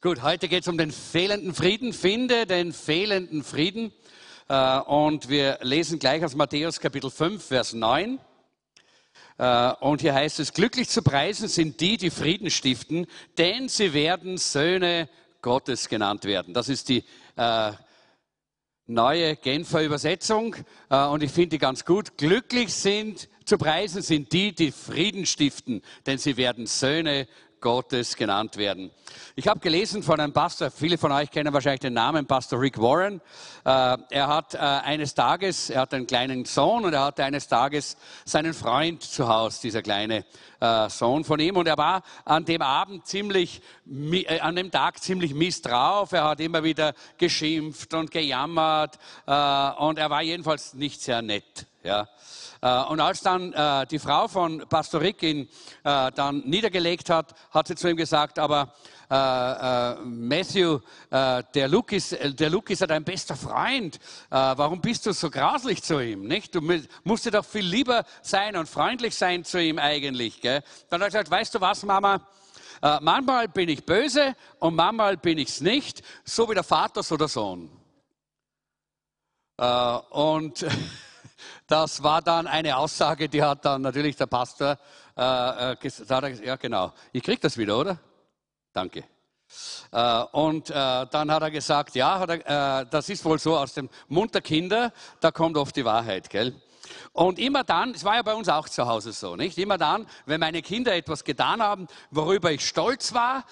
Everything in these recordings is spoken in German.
Gut, heute geht es um den fehlenden Frieden. Finde den fehlenden Frieden. Und wir lesen gleich aus Matthäus Kapitel 5, Vers 9. Und hier heißt es, glücklich zu preisen sind die, die Frieden stiften, denn sie werden Söhne Gottes genannt werden. Das ist die neue Genfer Übersetzung und ich finde die ganz gut. Glücklich zu preisen sind die, die Frieden stiften, denn sie werden Söhne Gottes genannt werden. Ich habe gelesen von einem Pastor, viele von euch kennen wahrscheinlich den Namen, Pastor Rick Warren. Er hat eines Tages, er hat einen kleinen Sohn und er hatte eines Tages seinen Freund zu Hause, dieser kleine Sohn von ihm. Und er war an dem Tag ziemlich mies drauf. Er hat immer wieder geschimpft und gejammert und er war jedenfalls nicht sehr nett. Ja. Und als dann die Frau von Pastor Rick ihn dann niedergelegt hat, hat sie zu ihm gesagt, aber Matthew, der Luke ist ja dein bester Freund. Warum bist du so grauslich zu ihm? Nicht? Du musst dir doch viel lieber sein und freundlich sein zu ihm eigentlich. Gell? Dann hat er gesagt, weißt du was, Mama? Manchmal bin ich böse und manchmal bin ich es nicht, so wie der Vater, so der Sohn. Und das war dann eine Aussage, die hat dann natürlich der Pastor gesagt, ja genau, ich krieg das wieder, oder? Danke. Und dann hat er gesagt, ja, das ist wohl so aus dem Mund der Kinder, da kommt oft die Wahrheit, gell? Und immer dann, es war ja bei uns auch zu Hause so, nicht? Immer dann, wenn meine Kinder etwas getan haben, worüber ich stolz war,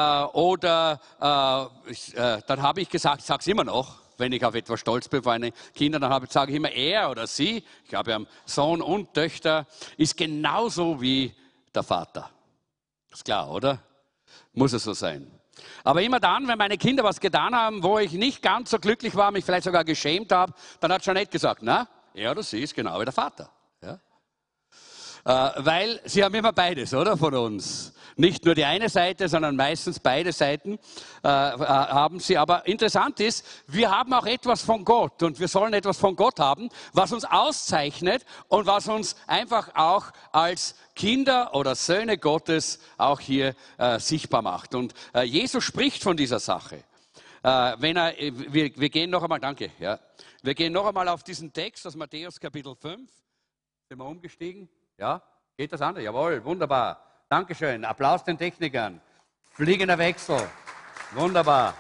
dann habe ich gesagt, ich sage es immer noch, wenn ich auf etwas stolz bin für meine Kinder, dann sage ich immer, er oder sie, ich habe ja einen Sohn und Töchter, ist genauso wie der Vater. Ist klar, oder? Muss es so sein. Aber immer dann, wenn meine Kinder was getan haben, wo ich nicht ganz so glücklich war, mich vielleicht sogar geschämt habe, dann hat Jeanette gesagt, na, er oder sie ist genau wie der Vater. Ja? Weil sie haben immer beides, oder, von uns. Nicht nur die eine Seite, sondern meistens beide Seiten haben sie. Aber interessant ist, wir haben auch etwas von Gott und wir sollen etwas von Gott haben, was uns auszeichnet und was uns einfach auch als Kinder oder Söhne Gottes auch hier sichtbar macht. Und Jesus spricht von dieser Sache. Wir gehen noch einmal, danke, ja. Wir gehen noch einmal auf diesen Text aus Matthäus Kapitel 5. Sind wir umgestiegen? Ja? Geht das an? Jawohl, wunderbar. Dankeschön. Applaus den Technikern. Fliegender Wechsel. Wunderbar.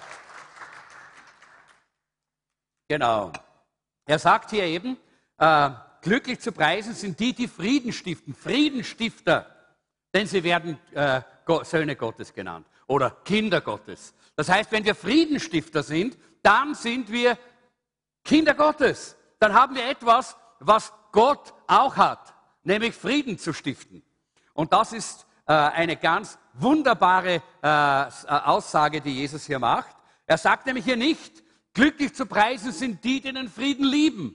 Genau. Er sagt hier eben, glücklich zu preisen sind die, die Frieden stiften. Friedenstifter. Denn sie werden Söhne Gottes genannt. Oder Kinder Gottes. Das heißt, wenn wir Friedenstifter sind, dann sind wir Kinder Gottes. Dann haben wir etwas, was Gott auch hat. Nämlich Frieden zu stiften. Und das ist eine ganz wunderbare Aussage, die Jesus hier macht. Er sagt nämlich hier nicht, glücklich zu preisen sind die, die den Frieden lieben.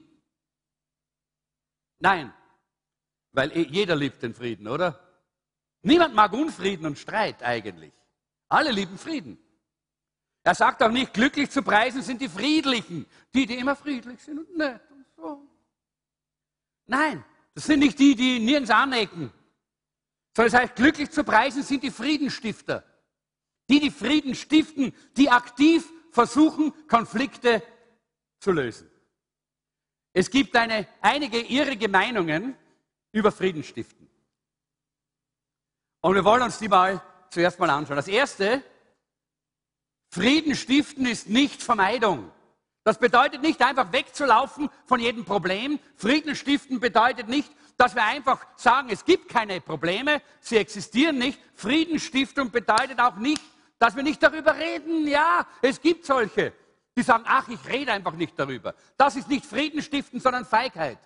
Nein, weil jeder liebt den Frieden, oder? Niemand mag Unfrieden und Streit eigentlich. Alle lieben Frieden. Er sagt auch nicht, glücklich zu preisen sind die Friedlichen, die immer friedlich sind und nett und so. Nein, das sind nicht die, die nirgends anecken. Sondern es heißt, glücklich zu preisen sind die Friedenstifter. Die Frieden stiften, die aktiv versuchen, Konflikte zu lösen. Es gibt einige irrige Meinungen über Friedensstiften. Und wir wollen uns die zuerst mal anschauen. Das erste, Frieden stiften ist nicht Vermeidung. Das bedeutet nicht einfach wegzulaufen von jedem Problem. Frieden stiften bedeutet nicht, dass wir einfach sagen, es gibt keine Probleme, sie existieren nicht. Friedensstiftung bedeutet auch nicht, dass wir nicht darüber reden. Ja, es gibt solche, die sagen, ach, ich rede einfach nicht darüber. Das ist nicht Friedensstiften, sondern Feigheit.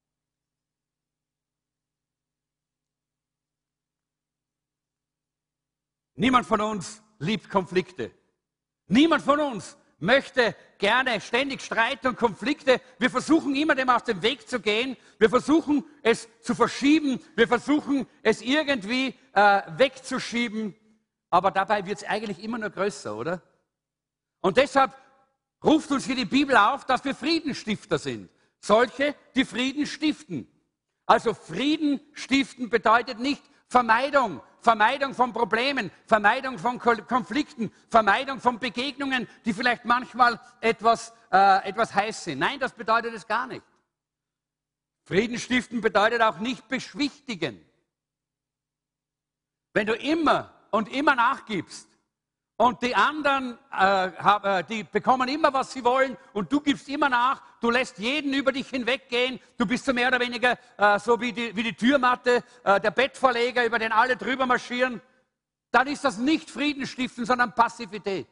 Niemand von uns liebt Konflikte. Niemand von uns möchte gerne ständig Streit und Konflikte. Wir versuchen immer dem aus dem Weg zu gehen. Wir versuchen es zu verschieben. Wir versuchen es irgendwie wegzuschieben. Aber dabei wird es eigentlich immer nur größer, oder? Und deshalb ruft uns hier die Bibel auf, dass wir Friedensstifter sind. Solche, die Frieden stiften. Also Frieden stiften bedeutet nicht Vermeidung. Vermeidung von Problemen, Vermeidung von Konflikten, Vermeidung von Begegnungen, die vielleicht manchmal etwas heiß sind. Nein, das bedeutet es gar nicht. Frieden stiften bedeutet auch nicht beschwichtigen. Wenn du immer und immer nachgibst und die anderen die bekommen immer, was sie wollen und du gibst immer nach, du lässt jeden über dich hinweggehen, du bist so mehr oder weniger so wie die Türmatte, der Bettvorleger, über den alle drüber marschieren, dann ist das nicht Frieden stiften, sondern Passivität.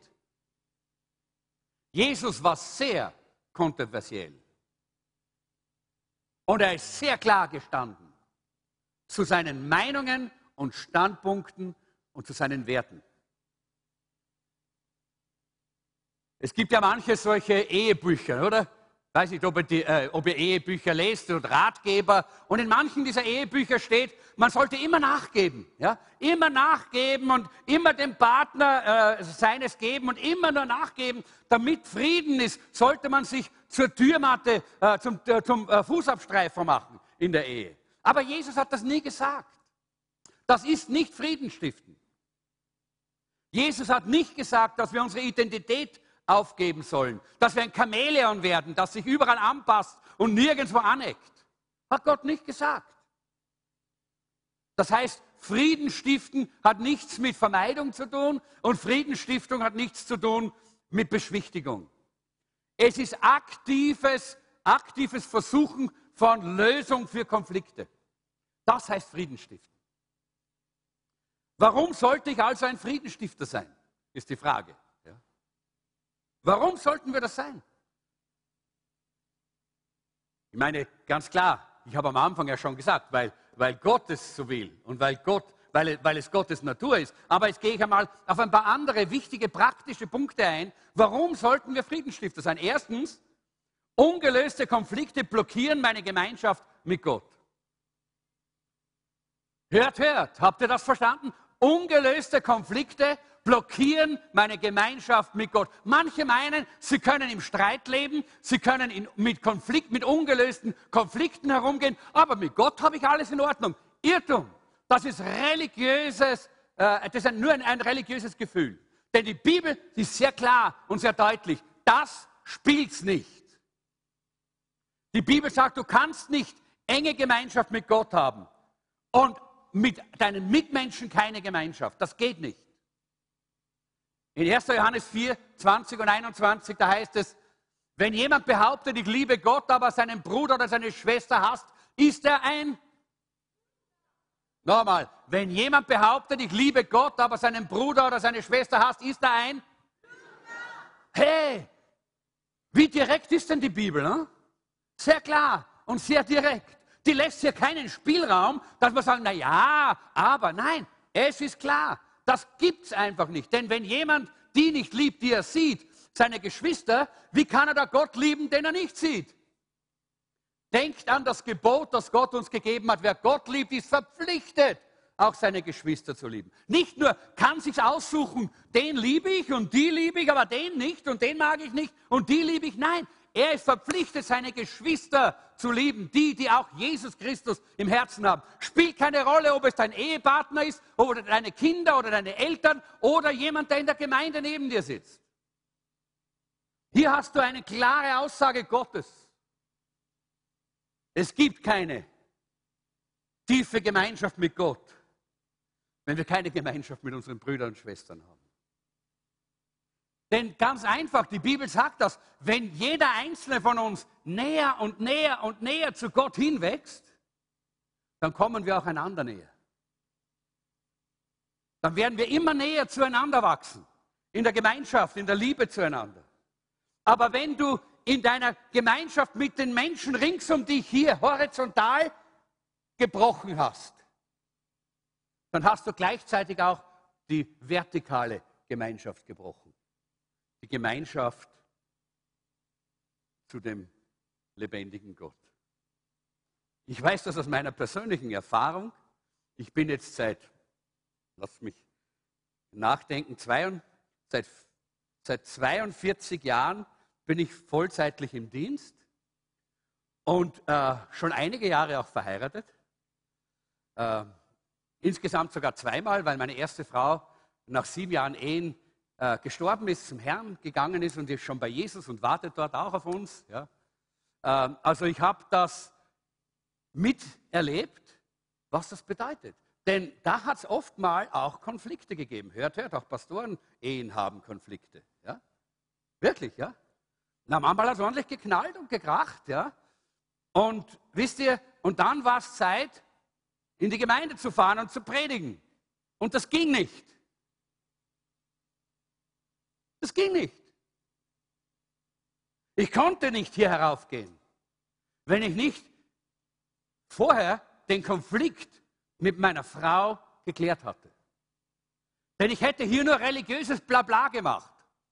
Jesus war sehr kontroversiell und er ist sehr klar gestanden zu seinen Meinungen und Standpunkten und zu seinen Werten. Es gibt ja manche solche Ehebücher, oder? Ich weiß nicht, ob ihr Ehebücher lest und Ratgeber. Und in manchen dieser Ehebücher steht, man sollte immer nachgeben. Ja? Immer nachgeben und immer dem Partner seines geben und immer nur nachgeben. Damit Frieden ist, sollte man sich zur Türmatte, zum Fußabstreifer machen in der Ehe. Aber Jesus hat das nie gesagt. Das ist nicht Frieden stiften. Jesus hat nicht gesagt, dass wir unsere Identität aufgeben sollen, dass wir ein Chamäleon werden, das sich überall anpasst und nirgendwo aneckt. Hat Gott nicht gesagt. Das heißt, Frieden stiften hat nichts mit Vermeidung zu tun und Friedensstiftung hat nichts zu tun mit Beschwichtigung. Es ist aktives Versuchen von Lösung für Konflikte. Das heißt Frieden stiften. Warum sollte ich also ein Friedensstifter sein, ist die Frage. Ja. Warum sollten wir das sein? Ich meine, ganz klar, ich habe am Anfang ja schon gesagt, weil Gott es so will und weil es Gottes Natur ist. Aber jetzt gehe ich einmal auf ein paar andere wichtige, praktische Punkte ein. Warum sollten wir Friedensstifter sein? Erstens, ungelöste Konflikte blockieren meine Gemeinschaft mit Gott. Hört, habt ihr das verstanden? Ungelöste Konflikte blockieren meine Gemeinschaft mit Gott. Manche meinen, sie können im Streit leben, sie können mit ungelösten Konflikten herumgehen, aber mit Gott habe ich alles in Ordnung. Irrtum, das ist nur ein religiöses Gefühl. Denn die Bibel ist sehr klar und sehr deutlich, das spielt's nicht. Die Bibel sagt, du kannst nicht enge Gemeinschaft mit Gott haben und mit deinen Mitmenschen keine Gemeinschaft. Das geht nicht. In 1. Johannes 4, 20 und 21, da heißt es, wenn jemand behauptet, ich liebe Gott, aber seinen Bruder oder seine Schwester hasst, ist er ein... Nochmal, wenn jemand behauptet, ich liebe Gott, aber seinen Bruder oder seine Schwester hasst, ist er ein... Hey, wie direkt ist denn die Bibel? Ne? Sehr klar und sehr direkt. Die lässt hier keinen Spielraum, dass wir sagen, na ja, aber nein, es ist klar, das gibt's einfach nicht. Denn wenn jemand die nicht liebt, die er sieht, seine Geschwister, wie kann er da Gott lieben, den er nicht sieht? Denkt an das Gebot, das Gott uns gegeben hat. Wer Gott liebt, ist verpflichtet, auch seine Geschwister zu lieben. Nicht nur kann sich's aussuchen, den liebe ich und die liebe ich, aber den nicht und den mag ich nicht und die liebe ich. Nein, er ist verpflichtet, seine Geschwister zu lieben, die auch Jesus Christus im Herzen haben. Spielt keine Rolle, ob es dein Ehepartner ist, oder deine Kinder oder deine Eltern oder jemand, der in der Gemeinde neben dir sitzt. Hier hast du eine klare Aussage Gottes. Es gibt keine tiefe Gemeinschaft mit Gott, wenn wir keine Gemeinschaft mit unseren Brüdern und Schwestern haben. Denn ganz einfach, die Bibel sagt das, wenn jeder Einzelne von uns näher und näher und näher zu Gott hinwächst, dann kommen wir auch einander näher. Dann werden wir immer näher zueinander wachsen, in der Gemeinschaft, in der Liebe zueinander. Aber wenn du in deiner Gemeinschaft mit den Menschen rings um dich hier horizontal gebrochen hast, dann hast du gleichzeitig auch die vertikale Gemeinschaft gebrochen. Die Gemeinschaft zu dem lebendigen Gott. Ich weiß das aus meiner persönlichen Erfahrung. Ich bin jetzt lass mich nachdenken, seit 42 Jahren bin ich vollzeitlich im Dienst und schon einige Jahre auch verheiratet. insgesamt sogar zweimal, weil meine erste Frau nach 7 Jahren Ehen gestorben ist, zum Herrn gegangen ist und ist schon bei Jesus und wartet dort auch auf uns. Ja. Also ich habe das miterlebt, was das bedeutet. Denn da hat es oft mal auch Konflikte gegeben. Hört, auch Pastoren-Ehen haben Konflikte. Ja? Wirklich, ja. Na, manchmal hat es ordentlich geknallt und gekracht, ja. Und wisst ihr, und dann war es Zeit, in die Gemeinde zu fahren und zu predigen. Und das ging nicht. Das ging nicht. Ich konnte nicht hier heraufgehen, wenn ich nicht vorher den Konflikt mit meiner Frau geklärt hatte. Denn ich hätte hier nur religiöses Blabla gemacht.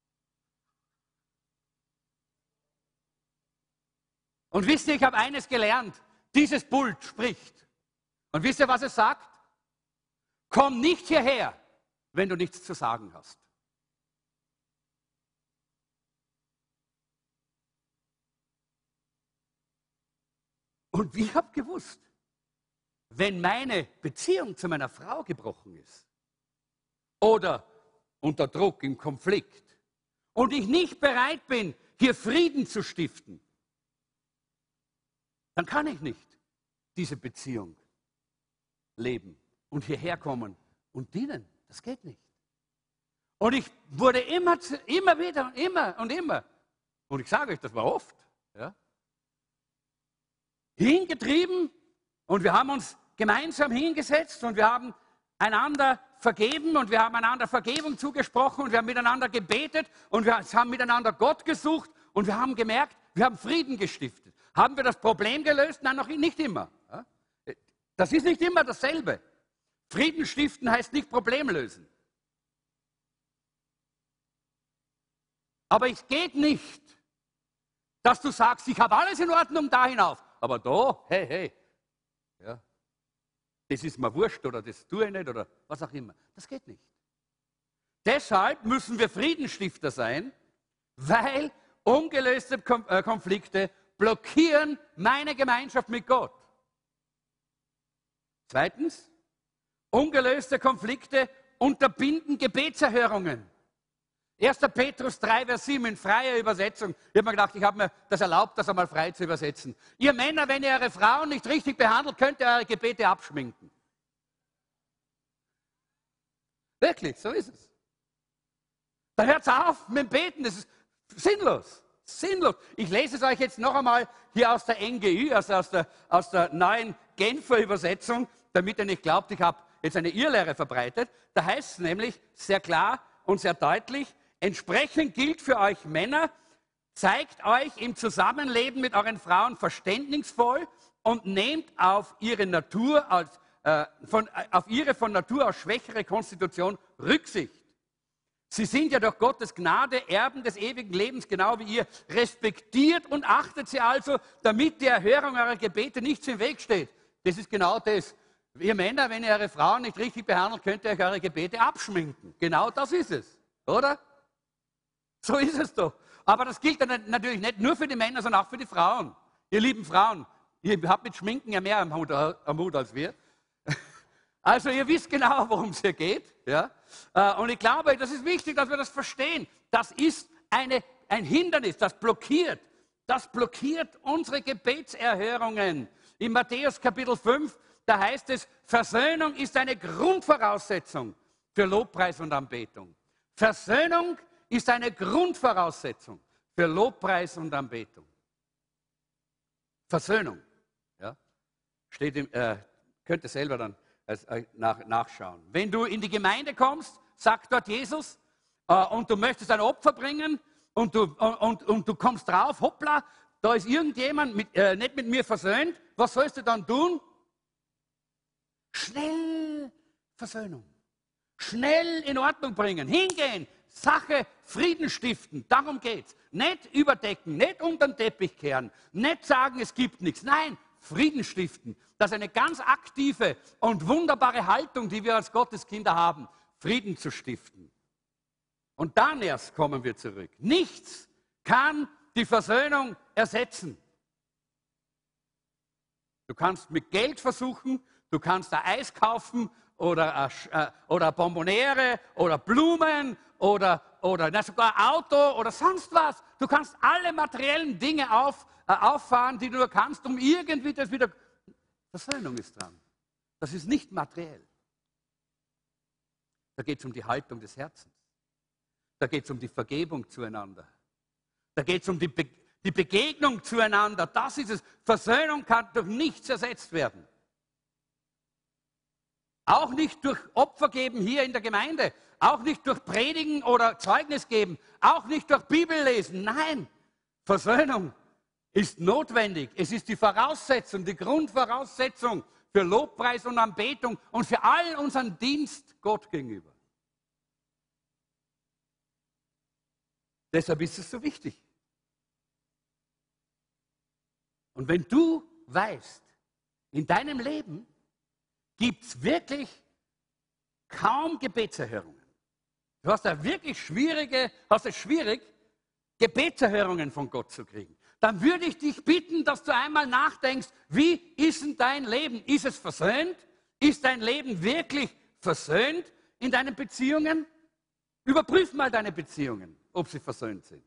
Und wisst ihr, ich habe eines gelernt. Dieses Pult spricht. Und wisst ihr, was es sagt? Komm nicht hierher, wenn du nichts zu sagen hast. Und ich habe gewusst, wenn meine Beziehung zu meiner Frau gebrochen ist oder unter Druck, im Konflikt und ich nicht bereit bin, hier Frieden zu stiften, dann kann ich nicht diese Beziehung leben und hierher kommen und dienen. Das geht nicht. Und ich wurde immer wieder und immer, und ich sage euch, das war oft, ja, hingetrieben, und wir haben uns gemeinsam hingesetzt und wir haben einander vergeben und wir haben einander Vergebung zugesprochen und wir haben miteinander gebetet und wir haben miteinander Gott gesucht und wir haben gemerkt, wir haben Frieden gestiftet. Haben wir das Problem gelöst? Nein, noch nicht immer. Das ist nicht immer dasselbe. Frieden stiften heißt nicht Problem lösen. Aber es geht nicht, dass du sagst, ich habe alles in Ordnung da hinauf, aber da, hey, ja, das ist mir wurscht oder das tue ich nicht oder was auch immer. Das geht nicht. Deshalb müssen wir Friedensstifter sein, weil ungelöste Konflikte blockieren meine Gemeinschaft mit Gott. Zweitens, ungelöste Konflikte unterbinden Gebetserhörungen. 1. Petrus 3, Vers 7 in freier Übersetzung. Ich habe mir gedacht, ich habe mir das erlaubt, das einmal frei zu übersetzen. Ihr Männer, wenn ihr eure Frauen nicht richtig behandelt, könnt ihr eure Gebete abschminken. Wirklich, so ist es. Dann hört es auf mit dem Beten, das ist sinnlos. Sinnlos. Ich lese es euch jetzt noch einmal hier aus der NGÜ, also aus der neuen Genfer Übersetzung, damit ihr nicht glaubt, ich habe jetzt eine Irrlehre verbreitet. Da heißt es nämlich sehr klar und sehr deutlich, entsprechend gilt für euch Männer, zeigt euch im Zusammenleben mit euren Frauen verständnisvoll und nehmt auf ihre von Natur aus schwächere Konstitution Rücksicht. Sie sind ja durch Gottes Gnade Erben des ewigen Lebens, genau wie ihr. Respektiert und achtet sie also, damit die Erhörung eurer Gebete nichts im Weg steht. Das ist genau das. Ihr Männer, wenn ihr eure Frauen nicht richtig behandelt, könnt ihr euch eure Gebete abschminken. Genau das ist es, oder? So ist es doch. Aber das gilt dann natürlich nicht nur für die Männer, sondern auch für die Frauen. Ihr lieben Frauen, ihr habt mit Schminken ja mehr am Hut als wir. Also ihr wisst genau, worum es hier geht. Ja? Und ich glaube, das ist wichtig, dass wir das verstehen. Das ist ein Hindernis, das blockiert unsere Gebetserhörungen. In Matthäus Kapitel 5, da heißt es, Versöhnung ist eine Grundvoraussetzung für Lobpreis und Anbetung. Versöhnung ist eine Grundvoraussetzung für Lobpreis und Anbetung. Versöhnung. Ja? Könnt ihr selber dann nachschauen. Wenn du in die Gemeinde kommst, sagt dort Jesus, und du möchtest ein Opfer bringen und du kommst drauf, hoppla, da ist irgendjemand nicht mit mir versöhnt, was sollst du dann tun? Schnell Versöhnung. Schnell in Ordnung bringen, hingehen, Sache Frieden stiften, darum geht's. Nicht überdecken, nicht unter den Teppich kehren, nicht sagen, es gibt nichts. Nein, Frieden stiften. Das ist eine ganz aktive und wunderbare Haltung, die wir als Gotteskinder haben, Frieden zu stiften. Und dann erst kommen wir zurück. Nichts kann die Versöhnung ersetzen. Du kannst mit Geld versuchen, du kannst da Eis kaufen oder Bonboniere oder Blumen oder sogar Auto oder sonst was. Du kannst alle materiellen Dinge auffahren, die du nur kannst, um irgendwie das wieder... Versöhnung ist dran. Das ist nicht materiell. Da geht es um die Haltung des Herzens. Da geht es um die Vergebung zueinander. Da geht es um die Begegnung zueinander. Das ist es. Versöhnung kann durch nichts ersetzt werden. Auch nicht durch Opfer geben hier in der Gemeinde. Auch nicht durch Predigen oder Zeugnis geben. Auch nicht durch Bibellesen. Nein, Versöhnung ist notwendig. Es ist die Voraussetzung, die Grundvoraussetzung für Lobpreis und Anbetung und für all unseren Dienst Gott gegenüber. Deshalb ist es so wichtig. Und wenn du weißt, in deinem Leben gibt es wirklich kaum Gebetserhörungen. Du hast es schwierig, Gebetserhörungen von Gott zu kriegen. Dann würde ich dich bitten, dass du einmal nachdenkst, wie ist denn dein Leben? Ist es versöhnt? Ist dein Leben wirklich versöhnt in deinen Beziehungen? Überprüf mal deine Beziehungen, ob sie versöhnt sind.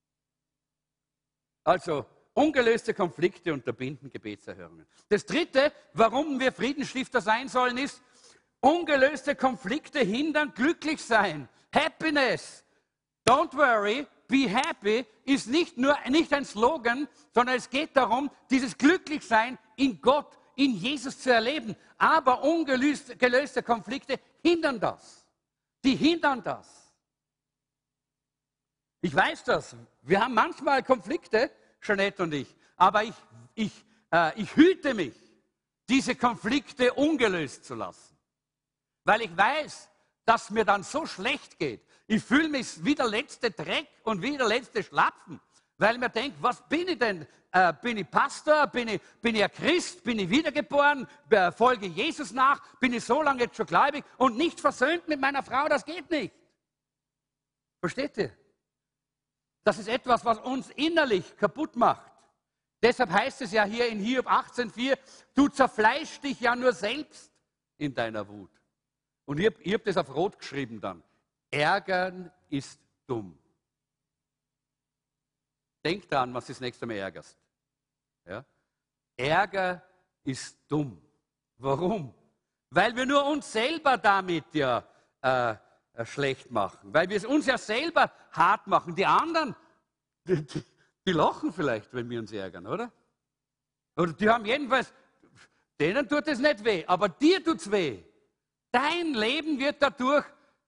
Also, ungelöste Konflikte unterbinden Gebetserhörungen. Das Dritte, warum wir Friedensstifter sein sollen, ist, ungelöste Konflikte hindern glücklich sein. Happiness. Don't worry, be happy ist nicht ein Slogan, sondern es geht darum, dieses Glücklichsein in Gott, in Jesus zu erleben. Aber ungelöste Konflikte hindern das. Die hindern das. Ich weiß das. Wir haben manchmal Konflikte, Jeanette und ich, aber ich hüte mich, diese Konflikte ungelöst zu lassen. Weil ich weiß, dass mir dann so schlecht geht. Ich fühle mich wie der letzte Dreck und wie der letzte Schlapfen, weil ich mir denke, was bin ich denn? Bin ich Pastor? Bin ich ein Christ? Bin ich wiedergeboren? Folge Jesus nach? Bin ich so lange jetzt schon gläubig und nicht versöhnt mit meiner Frau? Das geht nicht. Versteht ihr? Das ist etwas, was uns innerlich kaputt macht. Deshalb heißt es ja hier in Hiob 18,4, du zerfleischst dich ja nur selbst in deiner Wut. Und ich hab das auf Rot geschrieben dann. Ärgern ist dumm. Denk daran, was du das nächste Mal ärgerst. Ja? Ärger ist dumm. Warum? Weil wir nur uns selber damit ja schlecht machen. Weil wir es uns ja selber hart machen. Die anderen, die lachen vielleicht, wenn wir uns ärgern, oder? Oder die haben jedenfalls, denen tut es nicht weh, aber dir tut es weh. Dein Leben wird dadurch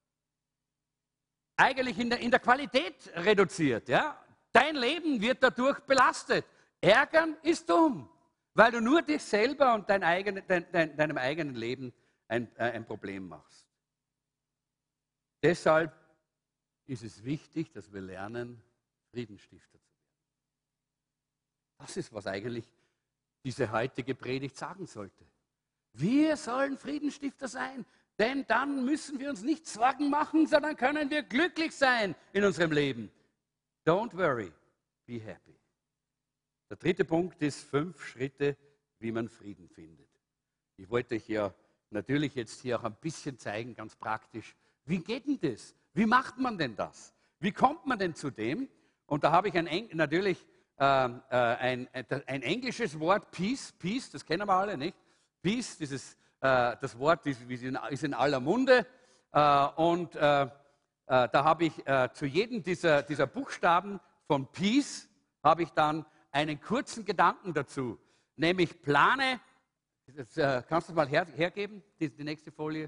eigentlich in der Qualität reduziert. Ja? Dein Leben wird dadurch belastet. Ärgern ist dumm, weil du nur dich selber und deinem eigenen Leben ein Problem machst. Deshalb ist es wichtig, dass wir lernen, Friedensstifter zu werden. Das ist, was eigentlich diese heutige Predigt sagen sollte. Wir sollen Friedensstifter sein, denn dann müssen wir uns nicht Sorgen machen, sondern können wir glücklich sein in unserem Leben. Don't worry, be happy. Der dritte Punkt ist 5 Schritte, wie man Frieden findet. Ich wollte euch ja natürlich jetzt hier auch ein bisschen zeigen, ganz praktisch, wie geht denn das? Wie macht man denn das? Wie kommt man denn zu dem? Und da habe ich natürlich ein englisches Wort, Peace, das kennen wir alle, nicht? Peace, das Wort ist in aller Munde. Da habe ich zu jedem dieser Buchstaben von Peace, habe ich dann einen kurzen Gedanken dazu. Nämlich plane, kannst du mal hergeben, die nächste Folie.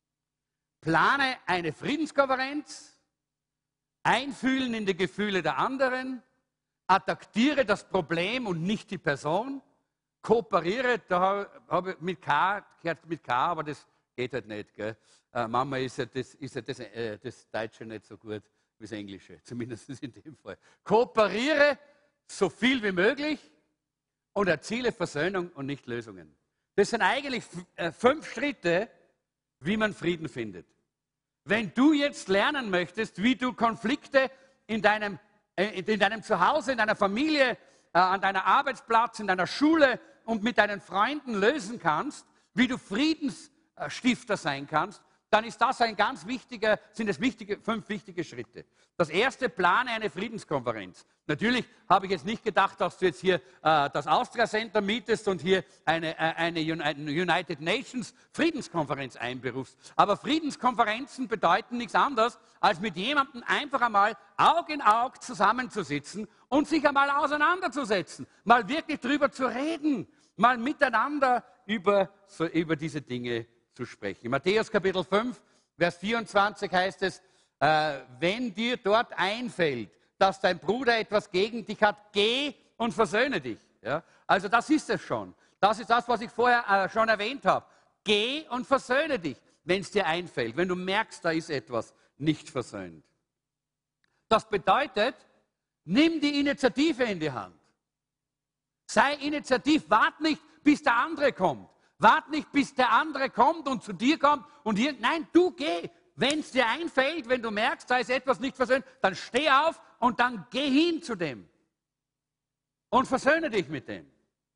Plane eine Friedenskonferenz, einfühlen in die Gefühle der anderen, attackiere das Problem und nicht die Person, kooperiere, da habe ich mit K, aber das geht halt nicht. Gell? Manchmal ist das Deutsche nicht so gut wie das Englische, zumindest in dem Fall. Kooperiere so viel wie möglich und erziele Versöhnung und nicht Lösungen. Das sind eigentlich 5 Schritte, wie man Frieden findet. Wenn du jetzt lernen möchtest, wie du Konflikte in deinem Zuhause, in deiner Familie, an deinem Arbeitsplatz, in deiner Schule und mit deinen Freunden lösen kannst, wie du Friedensstifter sein kannst, dann ist das sind es 5 wichtige Schritte. Das erste, plane eine Friedenskonferenz. Natürlich habe ich jetzt nicht gedacht, dass du jetzt hier das Austria Center mietest und hier eine United Nations Friedenskonferenz einberufst. Aber Friedenskonferenzen bedeuten nichts anderes, als mit jemandem einfach einmal Aug in Aug zusammenzusitzen und sich einmal auseinanderzusetzen, mal wirklich drüber zu reden, mal miteinander über diese Dinge zu sprechen. In Matthäus Kapitel 5, Vers 24 heißt es, wenn dir dort einfällt, dass dein Bruder etwas gegen dich hat, geh und versöhne dich. Ja? Also das ist es schon. Das ist das, was ich vorher schon erwähnt habe. Geh und versöhne dich, wenn es dir einfällt, wenn du merkst, da ist etwas nicht versöhnt. Das bedeutet, nimm die Initiative in die Hand. Sei initiativ, wart nicht, bis der andere kommt. Wart nicht, bis der andere kommt und zu dir kommt und hier. Nein, du geh. Wenn es dir einfällt, wenn du merkst, da ist etwas nicht versöhnt, dann steh auf und dann geh hin zu dem. Und versöhne dich mit dem.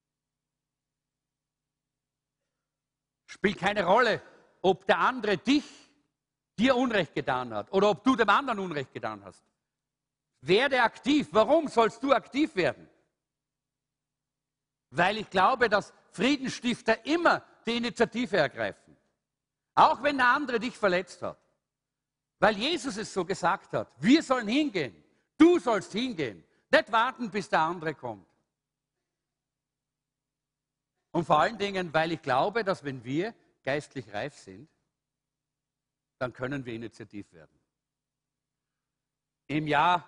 Spielt keine Rolle, ob der andere dir Unrecht getan hat oder ob du dem anderen Unrecht getan hast. Werde aktiv. Warum sollst du aktiv werden? Weil ich glaube, dass Friedensstifter immer die Initiative ergreifen. Auch wenn der andere dich verletzt hat. Weil Jesus es so gesagt hat. Wir sollen hingehen. Du sollst hingehen. Nicht warten, bis der andere kommt. Und vor allen Dingen, weil ich glaube, dass wenn wir geistlich reif sind, dann können wir initiativ werden. Im Jahr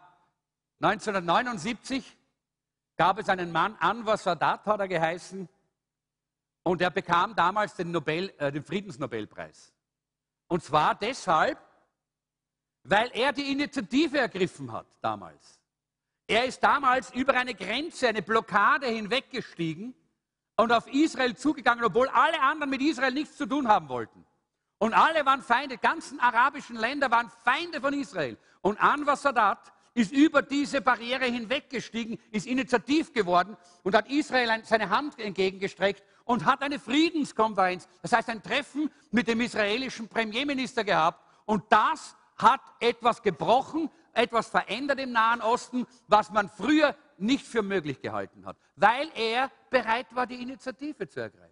1979 gab es einen Mann, Anwar Sadat hat er geheißen, und er bekam damals den Friedensnobelpreis. Und zwar deshalb, weil er die Initiative ergriffen hat damals. Er ist damals über eine Grenze, eine Blockade hinweggestiegen und auf Israel zugegangen, obwohl alle anderen mit Israel nichts zu tun haben wollten. Und alle waren Feinde, die ganzen arabischen Länder waren Feinde von Israel. Und Anwar Sadat ist über diese Barriere hinweggestiegen, ist initiativ geworden und hat Israel seine Hand entgegengestreckt und hat eine Friedenskonferenz, das heißt ein Treffen mit dem israelischen Premierminister gehabt. Und das hat etwas gebrochen, etwas verändert im Nahen Osten, was man früher nicht für möglich gehalten hat, weil er bereit war, die Initiative zu ergreifen.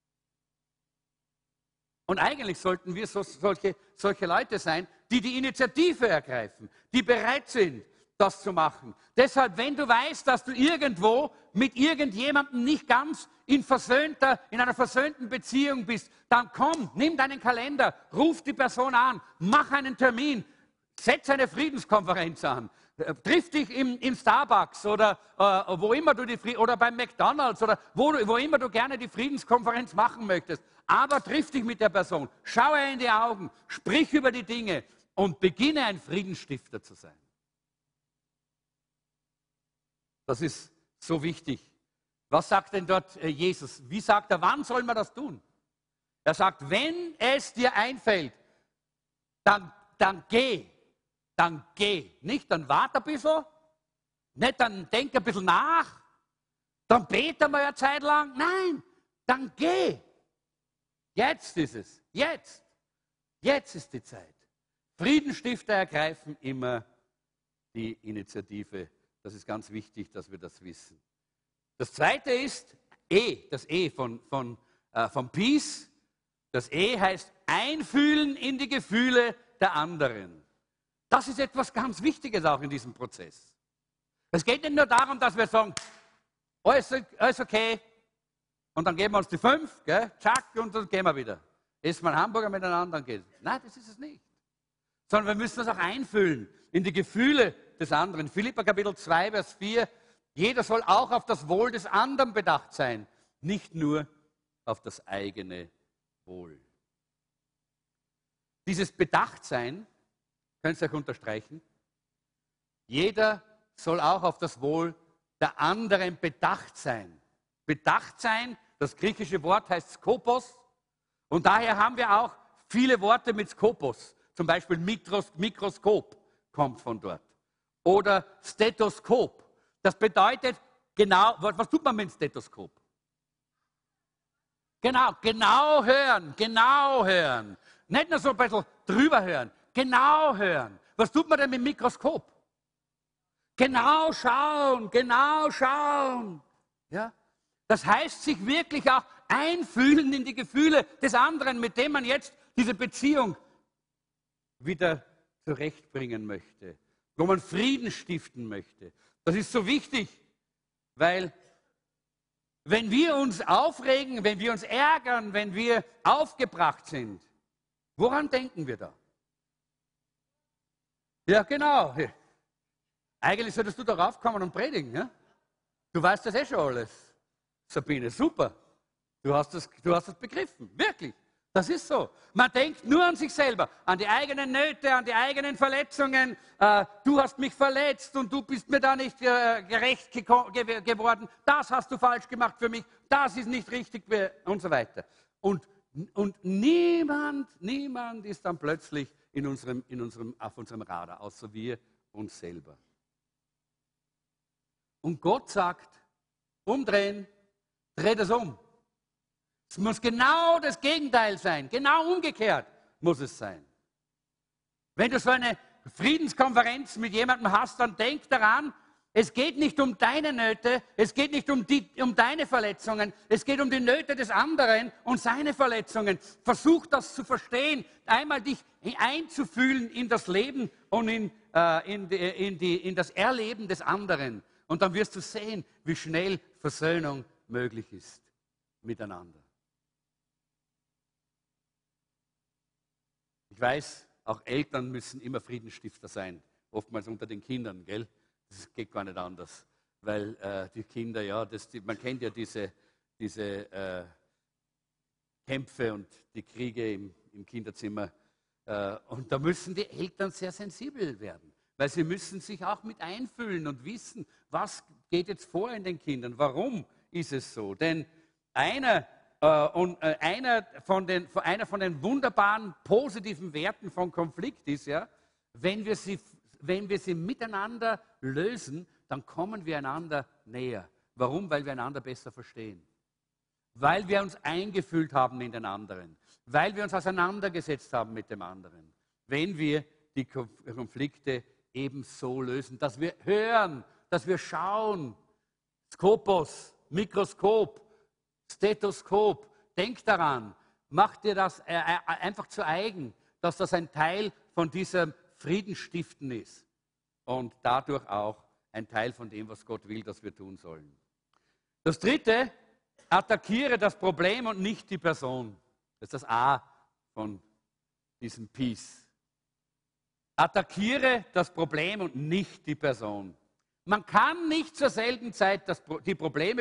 Und eigentlich sollten wir solche Leute sein, die die Initiative ergreifen, die bereit sind, das zu machen. Deshalb, wenn du weißt, dass du irgendwo mit irgendjemandem nicht ganz in einer versöhnten Beziehung bist, dann komm, nimm deinen Kalender, ruf die Person an, mach einen Termin, setz eine Friedenskonferenz an, triff dich im Starbucks oder wo immer du oder beim McDonald's oder wo immer du gerne die Friedenskonferenz machen möchtest. Aber triff dich mit der Person, schau ihr in die Augen, sprich über die Dinge und beginne ein Friedensstifter zu sein. Das ist so wichtig. Was sagt denn dort Jesus? Wie sagt er, wann soll man das tun? Er sagt, wenn es dir einfällt, dann geh. Dann geh. Nicht, dann warte ein bisschen. Nicht, dann denk ein bisschen nach. Dann bete mal eine Zeit lang. Nein, dann geh. Jetzt ist es. Jetzt. Jetzt ist die Zeit. Friedensstifter ergreifen immer die Initiative. Das ist ganz wichtig, dass wir das wissen. Das zweite ist das E von Peace. Das E heißt einfühlen in die Gefühle der anderen. Das ist etwas ganz Wichtiges auch in diesem Prozess. Es geht nicht nur darum, dass wir sagen, alles okay, und dann geben wir uns die 5, gell, tschack, und dann gehen wir wieder. Essen wir einen Hamburger miteinander, dann geht es. Nein, das ist es nicht. Sondern wir müssen das auch einfühlen in die Gefühle des anderen. Philipper Kapitel 2, Vers 4. Jeder soll auch auf das Wohl des anderen bedacht sein, nicht nur auf das eigene Wohl. Dieses Bedachtsein, könnt ihr euch unterstreichen, jeder soll auch auf das Wohl der anderen bedacht sein. Bedacht sein, das griechische Wort heißt Skopos, und daher haben wir auch viele Worte mit Skopos. Zum Beispiel Mikroskop kommt von dort. Oder Stethoskop. Das bedeutet genau, was tut man mit dem Stethoskop? Genau hören, genau hören. Nicht nur so ein bisschen drüber hören, genau hören. Was tut man denn mit dem Mikroskop? Genau schauen, genau schauen. Ja? Das heißt, sich wirklich auch einfühlen in die Gefühle des anderen, mit dem man jetzt diese Beziehung wieder zurechtbringen möchte, wo man Frieden stiften möchte. Das ist so wichtig, weil wenn wir uns aufregen, wenn wir uns ärgern, wenn wir aufgebracht sind, woran denken wir da? Ja, genau. Eigentlich solltest du darauf kommen und predigen. Ja? Du weißt das schon alles. Sabine, super. Du hast das begriffen. Wirklich. Das ist so. Man denkt nur an sich selber, an die eigenen Nöte, an die eigenen Verletzungen. Du hast mich verletzt und du bist mir da nicht gerecht geworden. Das hast du falsch gemacht für mich. Das ist nicht richtig und so weiter. Und niemand ist dann plötzlich auf unserem Radar, außer wir uns selber. Und Gott sagt, umdrehen, dreh das um. Es muss genau das Gegenteil sein, genau umgekehrt muss es sein. Wenn du so eine Friedenskonferenz mit jemandem hast, dann denk daran, es geht nicht um deine Nöte, es geht nicht um deine Verletzungen, es geht um die Nöte des anderen und seine Verletzungen. Versuch das zu verstehen, einmal dich einzufühlen in das Leben und in das Erleben des anderen. Und dann wirst du sehen, wie schnell Versöhnung möglich ist miteinander. Ich weiß, auch Eltern müssen immer Friedensstifter sein, oftmals unter den Kindern, gell? Das geht gar nicht anders, weil die Kinder, ja, man kennt ja diese Kämpfe und die Kriege im Kinderzimmer. Und da müssen die Eltern sehr sensibel werden, weil sie müssen sich auch mit einfühlen und wissen, was geht jetzt vor in den Kindern, warum ist es so. Denn einer von den wunderbaren positiven Werten von Konflikt ist ja, wenn wir sie miteinander lösen, dann kommen wir einander näher. Warum? Weil wir einander besser verstehen. Weil wir uns eingefühlt haben in den anderen. Weil wir uns auseinandergesetzt haben mit dem anderen. Wenn wir die Konflikte eben so lösen, dass wir hören, dass wir schauen, Skopos, Mikroskop, Stethoskop, denk daran, mach dir das einfach zu eigen, dass das ein Teil von diesem Friedensstiften ist und dadurch auch ein Teil von dem, was Gott will, dass wir tun sollen. Das dritte, attackiere das Problem und nicht die Person. Das ist das A von diesem Peace. Attackiere das Problem und nicht die Person. Man kann nicht zur selben Zeit das Problem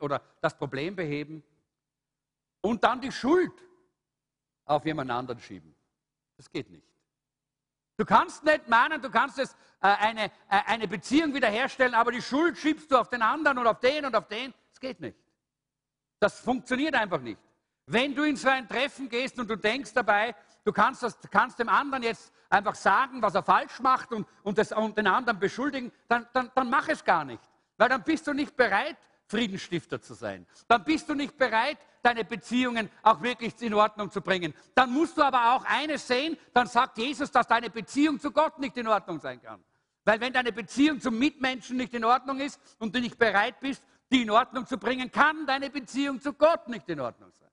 beheben und dann die Schuld auf jemand anderen schieben. Das geht nicht. Du kannst nicht meinen, du kannst eine Beziehung wiederherstellen, aber die Schuld schiebst du auf den anderen und auf den und auf den. Das geht nicht. Das funktioniert einfach nicht. Wenn du in so ein Treffen gehst und du denkst dabei, du kannst dem anderen jetzt einfach sagen, was er falsch macht und den anderen beschuldigen, dann mach es gar nicht. Weil dann bist du nicht bereit, Friedensstifter zu sein. Dann bist du nicht bereit, deine Beziehungen auch wirklich in Ordnung zu bringen. Dann musst du aber auch eines sehen, dann sagt Jesus, dass deine Beziehung zu Gott nicht in Ordnung sein kann. Weil wenn deine Beziehung zum Mitmenschen nicht in Ordnung ist und du nicht bereit bist, die in Ordnung zu bringen, kann deine Beziehung zu Gott nicht in Ordnung sein.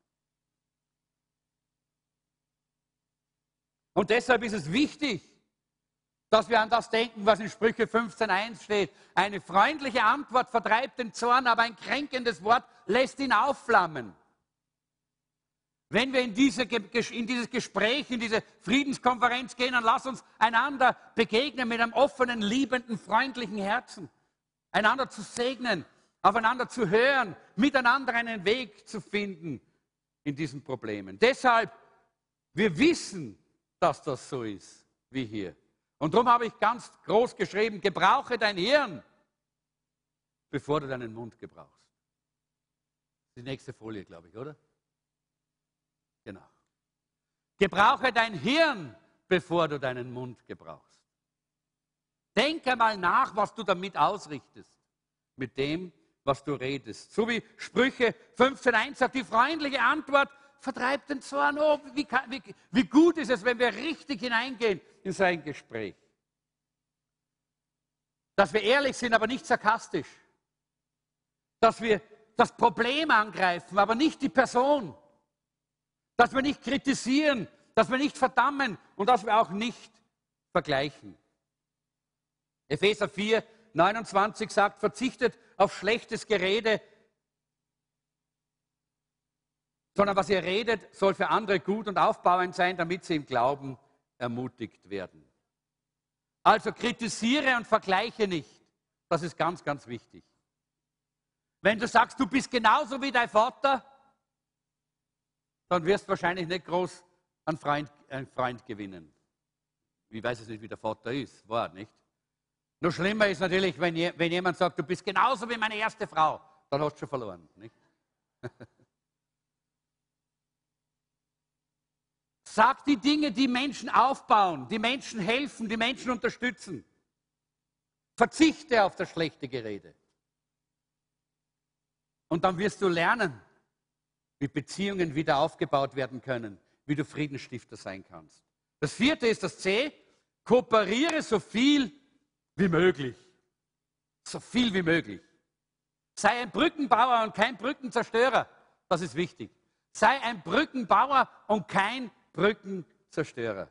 Und deshalb ist es wichtig, dass wir an das denken, was in Sprüche 15,1 steht. Eine freundliche Antwort vertreibt den Zorn, aber ein kränkendes Wort lässt ihn aufflammen. Wenn wir in dieses Gespräch, in diese Friedenskonferenz gehen, dann lass uns einander begegnen mit einem offenen, liebenden, freundlichen Herzen. Einander zu segnen, aufeinander zu hören, miteinander einen Weg zu finden in diesen Problemen. Deshalb, wir wissen, dass das so ist, wie hier. Und darum habe ich ganz groß geschrieben, gebrauche dein Hirn, bevor du deinen Mund gebrauchst. Die nächste Folie, glaube ich, oder? Genau. Gebrauche dein Hirn, bevor du deinen Mund gebrauchst. Denk einmal nach, was du damit ausrichtest, mit dem, was du redest. So wie Sprüche 15,1 sagt, die freundliche Antwort vertreibt den Zorn. Oh, wie gut ist es, wenn wir richtig hineingehen in so ein Gespräch. Dass wir ehrlich sind, aber nicht sarkastisch. Dass wir das Problem angreifen, aber nicht die Person. Dass wir nicht kritisieren, dass wir nicht verdammen und dass wir auch nicht vergleichen. Epheser 4, 29 sagt, verzichtet auf schlechtes Gerede, sondern was ihr redet, soll für andere gut und aufbauend sein, damit sie im Glauben ermutigt werden. Also kritisiere und vergleiche nicht. Das ist ganz, ganz wichtig. Wenn du sagst, du bist genauso wie dein Vater, dann wirst du wahrscheinlich nicht groß einen Freund gewinnen. Ich weiß es nicht, wie der Vater ist, war nicht. Noch schlimmer ist natürlich, wenn jemand sagt, du bist genauso wie meine erste Frau, dann hast du schon verloren. Nicht? Sag die Dinge, die Menschen aufbauen, die Menschen helfen, die Menschen unterstützen. Verzichte auf das schlechte Gerede. Und dann wirst du lernen, wie Beziehungen wieder aufgebaut werden können, wie du Friedensstifter sein kannst. Das vierte ist das C, kooperiere so viel wie möglich. So viel wie möglich. Sei ein Brückenbauer und kein Brückenzerstörer. Das ist wichtig. Sei ein Brückenbauer und kein Brückenzerstörer.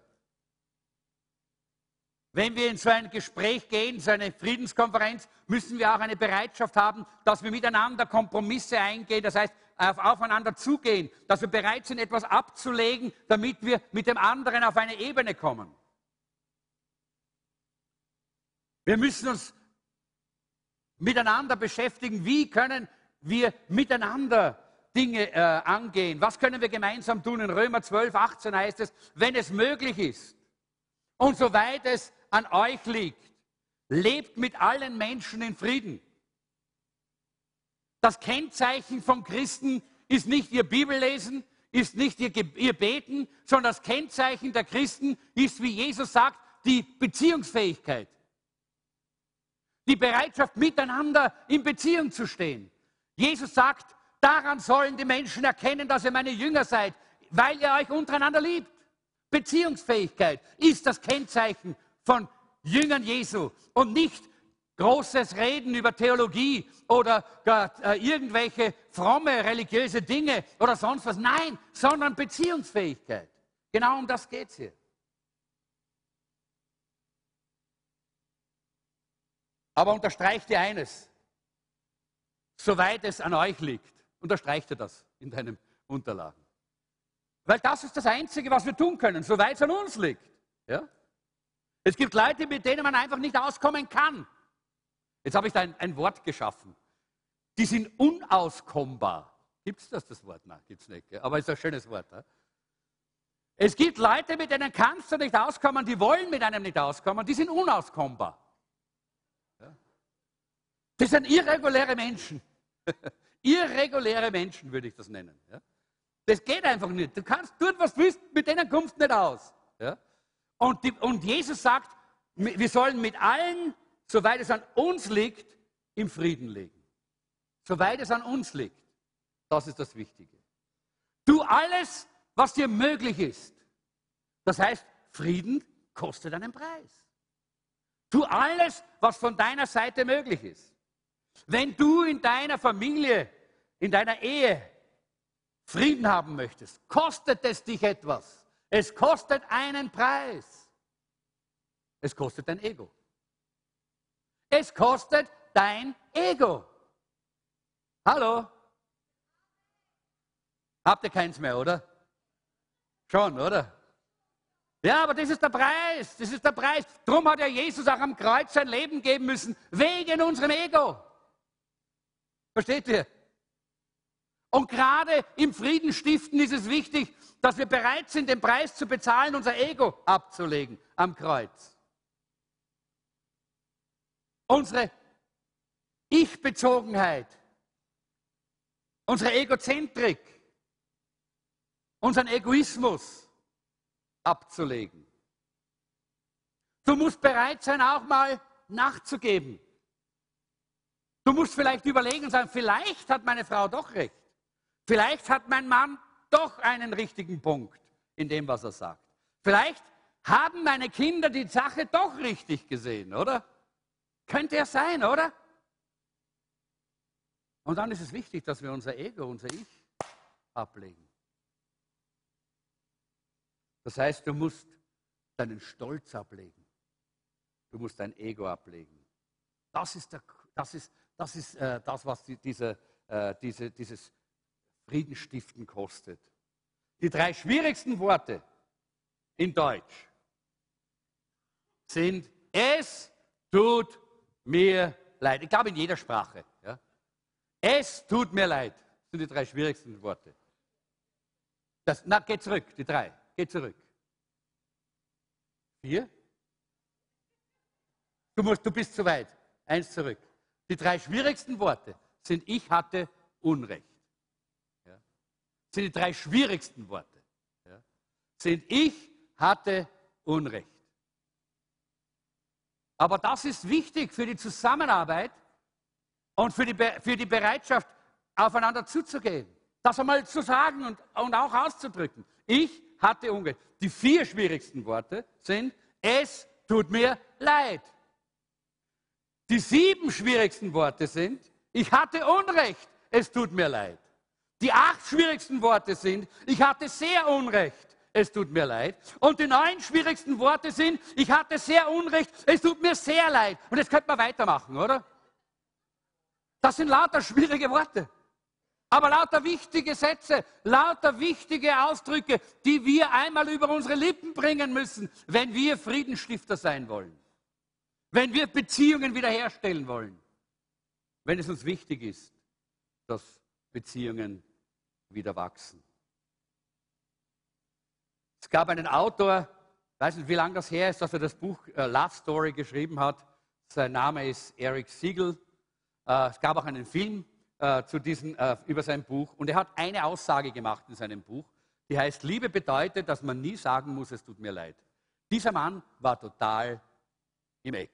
Wenn wir in so ein Gespräch gehen, so eine Friedenskonferenz, müssen wir auch eine Bereitschaft haben, dass wir miteinander Kompromisse eingehen, das heißt, aufeinander zugehen, dass wir bereit sind, etwas abzulegen, damit wir mit dem anderen auf eine Ebene kommen. Wir müssen uns miteinander beschäftigen, wie können wir miteinander Dinge angehen, was können wir gemeinsam tun. In Römer 12, 18 heißt es, wenn es möglich ist und soweit es an euch liegt, lebt mit allen Menschen in Frieden. Das Kennzeichen von Christen ist nicht ihr Bibellesen, ist nicht ihr Beten, sondern das Kennzeichen der Christen ist, wie Jesus sagt, die Beziehungsfähigkeit. Die Bereitschaft, miteinander in Beziehung zu stehen. Jesus sagt, daran sollen die Menschen erkennen, dass ihr meine Jünger seid, weil ihr euch untereinander liebt. Beziehungsfähigkeit ist das Kennzeichen von Jüngern Jesu und nicht großes Reden über Theologie oder irgendwelche fromme religiöse Dinge oder sonst was. Nein, sondern Beziehungsfähigkeit. Genau um das geht es hier. Aber unterstreicht dir eines, soweit es an euch liegt, unterstreicht dir das in deinen Unterlagen. Weil das ist das Einzige, was wir tun können, soweit es an uns liegt. Ja? Es gibt Leute, mit denen man einfach nicht auskommen kann. Jetzt habe ich da ein Wort geschaffen. Die sind unauskommbar. Gibt es das Wort? Nein, gibt es nicht. Gell? Aber es ist ein schönes Wort. Ja? Es gibt Leute, mit denen kannst du nicht auskommen, die wollen mit einem nicht auskommen, die sind unauskommbar. Ja? Das sind irreguläre Menschen. Irreguläre Menschen würde ich das nennen. Ja? Das geht einfach nicht. Du kannst tun, was du willst, mit denen kommst du nicht aus. Ja? Und Jesus sagt, wir sollen mit allen, soweit es an uns liegt, im Frieden leben. Soweit es an uns liegt. Das ist das Wichtige. Tu alles, was dir möglich ist. Das heißt, Frieden kostet einen Preis. Tu alles, was von deiner Seite möglich ist. Wenn du in deiner Familie, in deiner Ehe Frieden haben möchtest, kostet es dich etwas. Es kostet einen Preis. Es kostet dein Ego. Es kostet dein Ego. Hallo? Habt ihr keins mehr, oder? Schon, oder? Ja, aber das ist der Preis. Das ist der Preis. Darum hat ja Jesus auch am Kreuz sein Leben geben müssen, wegen unserem Ego. Versteht ihr? Und gerade im Friedensstiften ist es wichtig, dass wir bereit sind, den Preis zu bezahlen, unser Ego abzulegen am Kreuz. Unsere Ich-Bezogenheit, unsere Egozentrik, unseren Egoismus abzulegen. Du musst bereit sein, auch mal nachzugeben. Du musst vielleicht überlegen und sagen, vielleicht hat meine Frau doch recht. Vielleicht hat mein Mann doch einen richtigen Punkt in dem, was er sagt. Vielleicht haben meine Kinder die Sache doch richtig gesehen, oder? Könnte ja sein, oder? Und dann ist es wichtig, dass wir unser Ego, unser Ich ablegen. Das heißt, du musst deinen Stolz ablegen. Du musst dein Ego ablegen. Das ist das, was dieses Friedensstiften kostet. Die 3 schwierigsten Worte in Deutsch sind: Es tut mir leid. Ich glaube in jeder Sprache. Ja? Es tut mir leid. Das sind die 3 schwierigsten Worte. Geh zurück, die 3. Geh zurück. 4? Du bist zu weit. 1 zurück. Die 3 schwierigsten Worte sind: Ich hatte Unrecht. Ja? Das sind die 3 schwierigsten Worte. Ja? Sind: Ich hatte Unrecht. Aber das ist wichtig für die Zusammenarbeit und für die Bereitschaft, aufeinander zuzugehen. Das einmal zu sagen und auch auszudrücken. Ich hatte Unrecht. Die 4 schwierigsten Worte sind: Es tut mir leid. Die 7 schwierigsten Worte sind: Ich hatte Unrecht, es tut mir leid. Die 8 schwierigsten Worte sind: Ich hatte sehr Unrecht, es tut mir leid. Und die 9 schwierigsten Worte sind: Ich hatte sehr Unrecht, es tut mir sehr leid. Und jetzt könnte man weitermachen, oder? Das sind lauter schwierige Worte. Aber lauter wichtige Sätze, lauter wichtige Ausdrücke, die wir einmal über unsere Lippen bringen müssen, wenn wir Friedensstifter sein wollen. Wenn wir Beziehungen wiederherstellen wollen. Wenn es uns wichtig ist, dass Beziehungen wieder wachsen. Es gab einen Autor, ich weiß nicht, wie lange das her ist, dass er das Buch Love Story geschrieben hat. Sein Name ist Eric Siegel. Es gab auch einen Film über sein Buch. Und er hat eine Aussage gemacht in seinem Buch, die heißt: Liebe bedeutet, dass man nie sagen muss, es tut mir leid. Dieser Mann war total im Eck.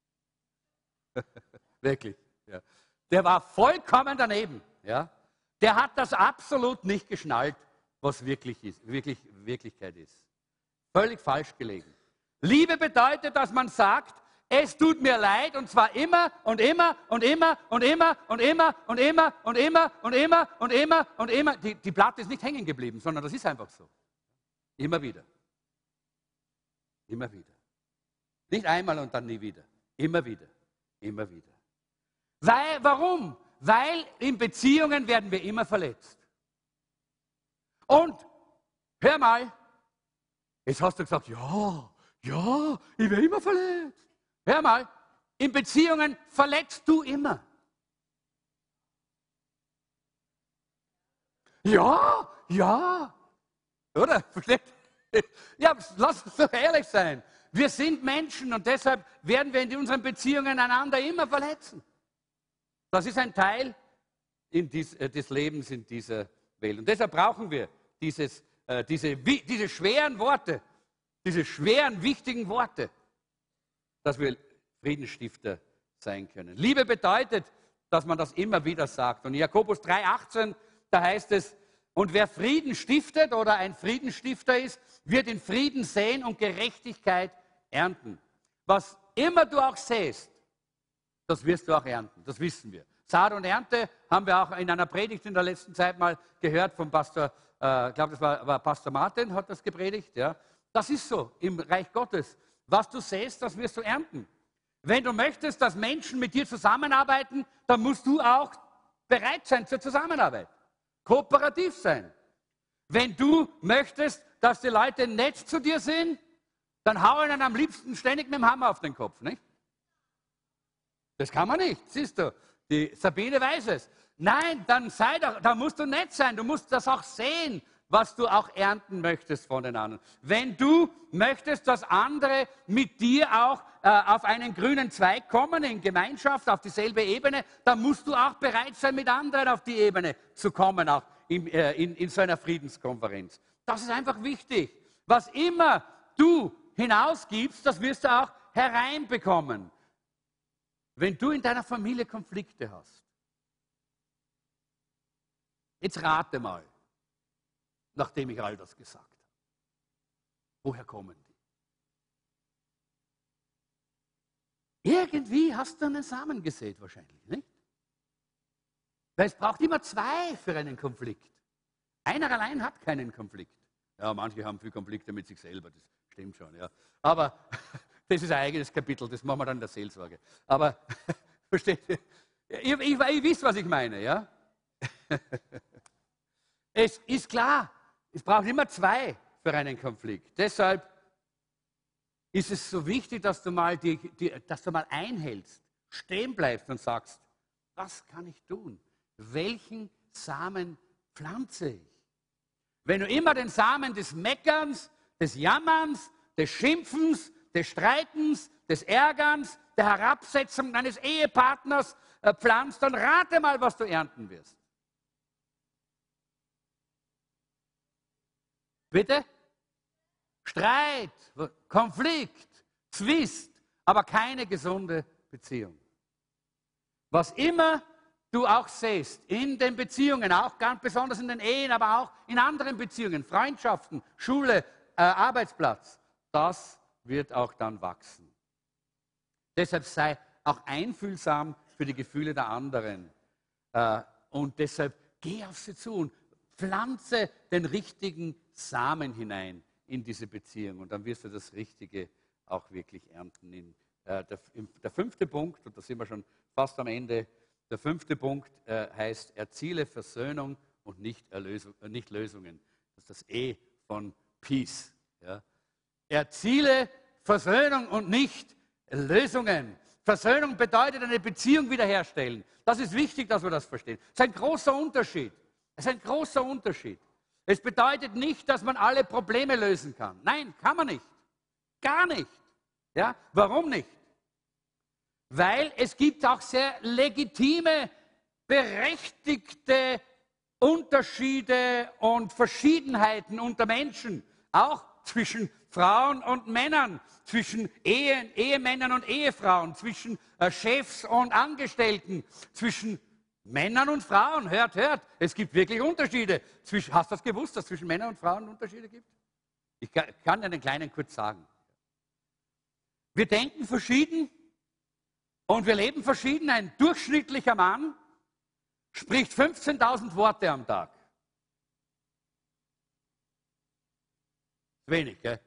Wirklich. Ja. Der war vollkommen daneben. Ja. Der hat das absolut nicht geschnallt, was Wirklichkeit ist. Völlig falsch gelegen. Liebe bedeutet, dass man sagt, es tut mir leid, und zwar immer und immer und immer und immer und immer und immer und immer und immer und immer und immer. Die Platte ist nicht hängen geblieben, sondern das ist einfach so. Immer wieder. Immer wieder. Nicht einmal und dann nie wieder. Immer wieder. Immer wieder. Warum? Weil in Beziehungen werden wir immer verletzt. Und, hör mal, jetzt hast du gesagt, ja, ich werde immer verletzt. Hör mal, in Beziehungen verletzt du immer. Ja. Oder? Ja, lass uns doch ehrlich sein. Wir sind Menschen und deshalb werden wir in unseren Beziehungen einander immer verletzen. Das ist ein Teil des Lebens in dieser Welt. Und deshalb brauchen wir diese schweren Worte, diese schweren, wichtigen Worte, dass wir Friedensstifter sein können. Liebe bedeutet, dass man das immer wieder sagt. Und in Jakobus 3,18, da heißt es: Und wer Frieden stiftet oder ein Friedensstifter ist, wird in Frieden säen und Gerechtigkeit ernten. Was immer du auch säst, das wirst du auch ernten. Das wissen wir. Saat und Ernte haben wir auch in einer Predigt in der letzten Zeit mal gehört vom Pastor, ich glaube, das war Pastor Martin, hat das gepredigt. Ja. Das ist so im Reich Gottes. Was du säst, das wirst du ernten. Wenn du möchtest, dass Menschen mit dir zusammenarbeiten, dann musst du auch bereit sein zur Zusammenarbeit. Kooperativ sein. Wenn du möchtest, dass die Leute nett zu dir sind, dann hau ihnen am liebsten ständig mit dem Hammer auf den Kopf. Nicht? Das kann man nicht, siehst du. Die Sabine weiß es. Nein, dann da musst du nett sein. Du musst das auch sehen, was du auch ernten möchtest von den anderen. Wenn du möchtest, dass andere mit dir auch auf einen grünen Zweig kommen, in Gemeinschaft, auf dieselbe Ebene, dann musst du auch bereit sein, mit anderen auf die Ebene zu kommen, auch in so einer Friedenskonferenz. Das ist einfach wichtig. Was immer du hinausgibst, das wirst du auch hereinbekommen. Wenn du in deiner Familie Konflikte hast, jetzt rate mal, nachdem ich all das gesagt habe, woher kommen die? Irgendwie hast du einen Samen gesät wahrscheinlich, nicht? Weil es braucht immer zwei für einen Konflikt. Einer allein hat keinen Konflikt. Ja, manche haben viel Konflikte mit sich selber, das stimmt schon, ja. Aber das ist ein eigenes Kapitel, das machen wir dann in der Seelsorge. Aber, versteht ihr? Ihr wisst, was ich meine, ja? Es ist klar, es braucht immer zwei für einen Konflikt. Deshalb ist es so wichtig, dass du mal, einhältst, stehen bleibst und sagst, was kann ich tun? Welchen Samen pflanze ich? Wenn du immer den Samen des Meckerns, des Jammerns, des Schimpfens, des Streitens, des Ärgerns, der Herabsetzung deines Ehepartners pflanzt, dann rate mal, was du ernten wirst. Bitte? Streit, Konflikt, Zwist, aber keine gesunde Beziehung. Was immer du auch siehst, in den Beziehungen, auch ganz besonders in den Ehen, aber auch in anderen Beziehungen, Freundschaften, Schule, Arbeitsplatz, das wird auch dann wachsen. Deshalb sei auch einfühlsam für die Gefühle der anderen. Und deshalb geh auf sie zu und pflanze den richtigen Samen hinein in diese Beziehung. Und dann wirst du das Richtige auch wirklich ernten. Der fünfte Punkt, und da sind wir schon fast am Ende, der fünfte Punkt heißt, erziele Versöhnung und nicht Lösungen. Das ist das E von Peace. Ja. Erziele Versöhnung und nicht Lösungen. Versöhnung bedeutet eine Beziehung wiederherstellen. Das ist wichtig, dass wir das verstehen. Das ist ein großer Unterschied. Es ist ein großer Unterschied. Es bedeutet nicht, dass man alle Probleme lösen kann. Nein, kann man nicht. Gar nicht. Ja? Warum nicht? Weil es gibt auch sehr legitime, berechtigte Unterschiede und Verschiedenheiten unter Menschen. Auch zwischen Frauen und Männern, zwischen Ehemännern und Ehefrauen, zwischen Chefs und Angestellten, zwischen Männern und Frauen. Hört, es gibt wirklich Unterschiede. Hast du das gewusst, dass es zwischen Männern und Frauen Unterschiede gibt? Ich kann dir einen kleinen kurz sagen. Wir denken verschieden und wir leben verschieden. Ein durchschnittlicher Mann spricht 15.000 Worte am Tag. Wenig, gell?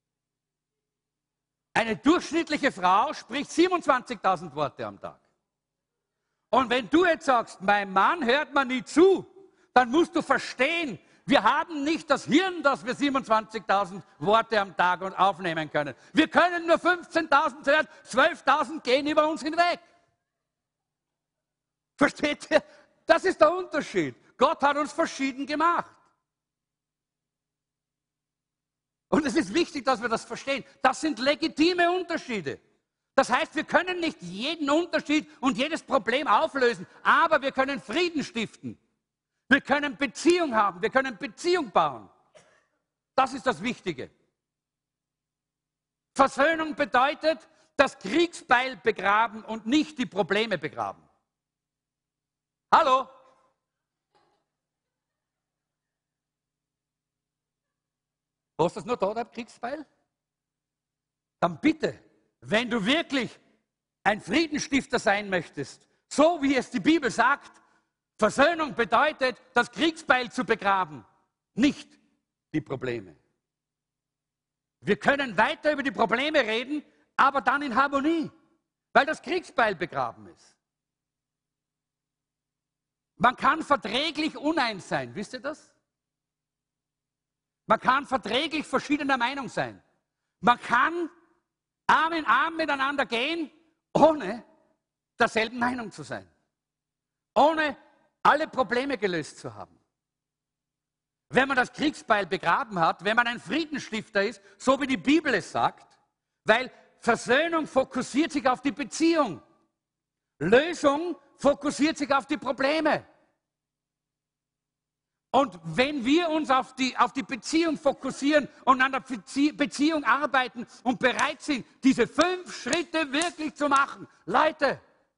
Eine durchschnittliche Frau spricht 27.000 Worte am Tag. Und wenn du jetzt sagst, mein Mann hört mir nie zu, dann musst du verstehen, wir haben nicht das Hirn, dass wir 27.000 Worte am Tag aufnehmen können. Wir können nur 15.000 hören, 12.000 gehen über uns hinweg. Versteht ihr? Das ist der Unterschied. Gott hat uns verschieden gemacht. Und es ist wichtig, dass wir das verstehen. Das sind legitime Unterschiede. Das heißt, wir können nicht jeden Unterschied und jedes Problem auflösen, aber wir können Frieden stiften. Wir können Beziehung haben, wir können Beziehung bauen. Das ist das Wichtige. Versöhnung bedeutet, das Kriegsbeil begraben und nicht die Probleme begraben. Hallo? Was ist das nur da, der Kriegsbeil? Dann bitte, wenn du wirklich ein Friedensstifter sein möchtest, so wie es die Bibel sagt, Versöhnung bedeutet, das Kriegsbeil zu begraben, nicht die Probleme. Wir können weiter über die Probleme reden, aber dann in Harmonie, weil das Kriegsbeil begraben ist. Man kann verträglich uneins sein, wisst ihr das? Man kann verträglich verschiedener Meinung sein. Man kann Arm in Arm miteinander gehen, ohne derselben Meinung zu sein. Ohne alle Probleme gelöst zu haben. Wenn man das Kriegsbeil begraben hat, wenn man ein Friedensstifter ist, so wie die Bibel es sagt, weil Versöhnung fokussiert sich auf die Beziehung. Lösung fokussiert sich auf die Probleme. Und wenn wir uns auf die Beziehung fokussieren und an der Beziehung arbeiten und bereit sind, diese 5 Schritte wirklich zu machen, Leute,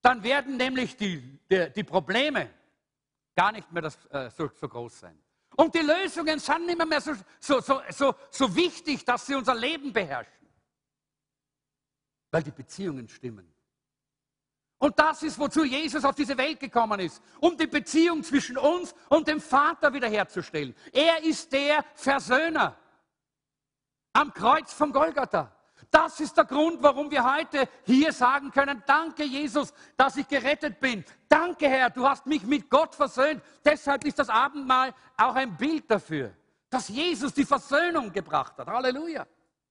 dann werden nämlich die Probleme gar nicht mehr so groß sein. Und die Lösungen sind nicht mehr so wichtig, dass sie unser Leben beherrschen. Weil die Beziehungen stimmen. Und das ist, wozu Jesus auf diese Welt gekommen ist, um die Beziehung zwischen uns und dem Vater wiederherzustellen. Er ist der Versöhner am Kreuz von Golgatha. Das ist der Grund, warum wir heute hier sagen können, danke Jesus, dass ich gerettet bin. Danke Herr, du hast mich mit Gott versöhnt. Deshalb ist das Abendmahl auch ein Bild dafür, dass Jesus die Versöhnung gebracht hat. Halleluja.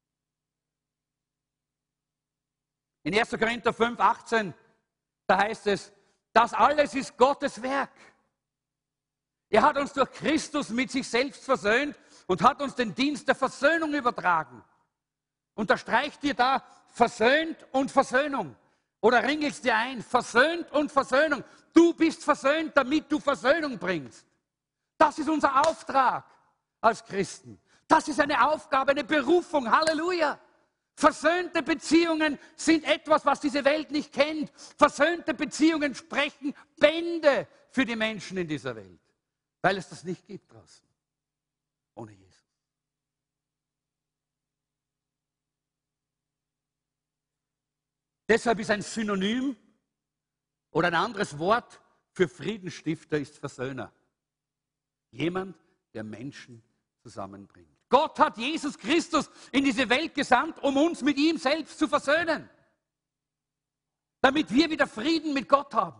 In 1. Korinther 5, 18, da heißt es, das alles ist Gottes Werk. Er hat uns durch Christus mit sich selbst versöhnt und hat uns den Dienst der Versöhnung übertragen. Unterstreicht dir da versöhnt und Versöhnung. Oder ringelst dir ein, versöhnt und Versöhnung. Du bist versöhnt, damit du Versöhnung bringst. Das ist unser Auftrag als Christen. Das ist eine Aufgabe, eine Berufung. Halleluja. Versöhnte Beziehungen sind etwas, was diese Welt nicht kennt. Versöhnte Beziehungen sprechen Bände für die Menschen in dieser Welt. Weil es das nicht gibt draußen. Ohne Jesus. Deshalb ist ein Synonym oder ein anderes Wort für Friedensstifter ist Versöhner. Jemand, der Menschen zusammenbringt. Gott hat Jesus Christus in diese Welt gesandt, um uns mit ihm selbst zu versöhnen. Damit wir wieder Frieden mit Gott haben.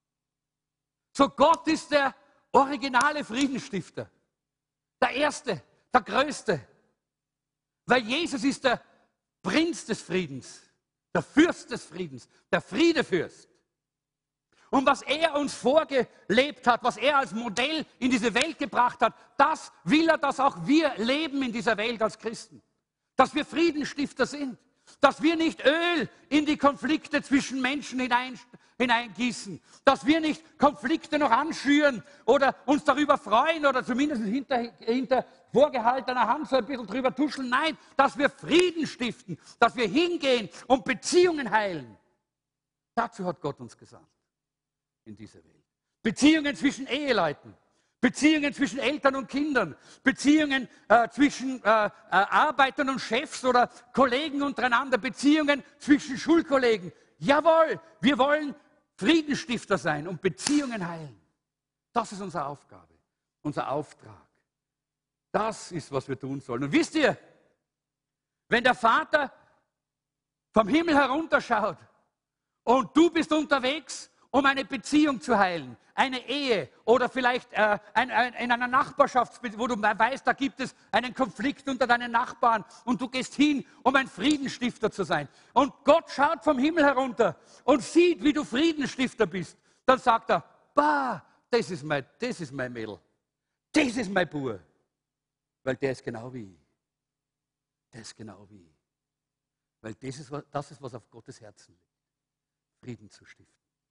So Gott ist der originale Friedensstifter. Der Erste, der Größte. Weil Jesus ist der Prinz des Friedens. Der Fürst des Friedens, der Friedefürst. Und was er uns vorgelebt hat, was er als Modell in diese Welt gebracht hat, das will er, dass auch wir leben in dieser Welt als Christen. Dass wir Friedensstifter sind. Dass wir nicht Öl in die Konflikte zwischen Menschen hineingießen. Dass wir nicht Konflikte noch anschüren oder uns darüber freuen oder zumindest hinter vorgehaltener Hand so ein bisschen drüber tuscheln. Nein, dass wir Frieden stiften. Dass wir hingehen und Beziehungen heilen. Dazu hat Gott uns gesandt in dieser Welt. Beziehungen zwischen Eheleuten. Beziehungen zwischen Eltern und Kindern, Beziehungen zwischen Arbeitern und Chefs oder Kollegen untereinander, Beziehungen zwischen Schulkollegen. Jawohl, wir wollen Friedensstifter sein und Beziehungen heilen. Das ist unsere Aufgabe, unser Auftrag. Das ist, was wir tun sollen. Und wisst ihr, wenn der Vater vom Himmel herunterschaut und du bist unterwegs, um eine Beziehung zu heilen, eine Ehe oder vielleicht in einer Nachbarschaft, wo du weißt, da gibt es einen Konflikt unter deinen Nachbarn und du gehst hin, um ein Friedensstifter zu sein. Und Gott schaut vom Himmel herunter und sieht, wie du Friedensstifter bist. Dann sagt er, bah, das ist mein Mädel, das ist mein Bub. Weil der ist genau wie ich. Der ist genau wie ich. Weil das ist, was auf Gottes Herzen liegt. Frieden zu stiften.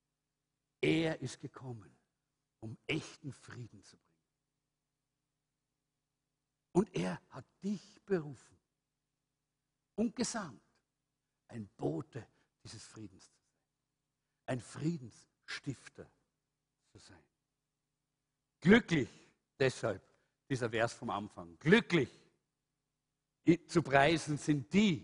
Er ist gekommen, um echten Frieden zu bringen. Und er hat dich berufen und gesandt, ein Bote dieses Friedens zu sein. Ein Friedensstifter zu sein. Glücklich deshalb, dieser Vers vom Anfang, glücklich zu preisen sind die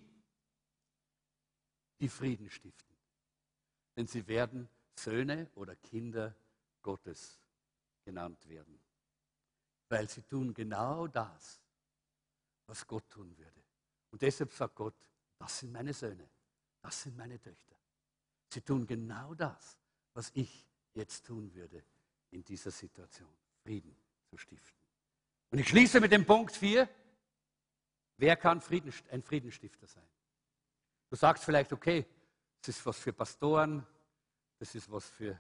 Frieden stiften. Denn sie werden Söhne oder Kinder Gottes genannt werden. Weil sie tun genau das, was Gott tun würde. Und deshalb sagt Gott, das sind meine Söhne, das sind meine Töchter. Sie tun genau das, was ich jetzt tun würde in dieser Situation, Frieden zu stiften. Und ich schließe mit dem Punkt 4. Wer kann ein Friedensstifter sein? Du sagst vielleicht, okay, das ist was für Pastoren, das ist was für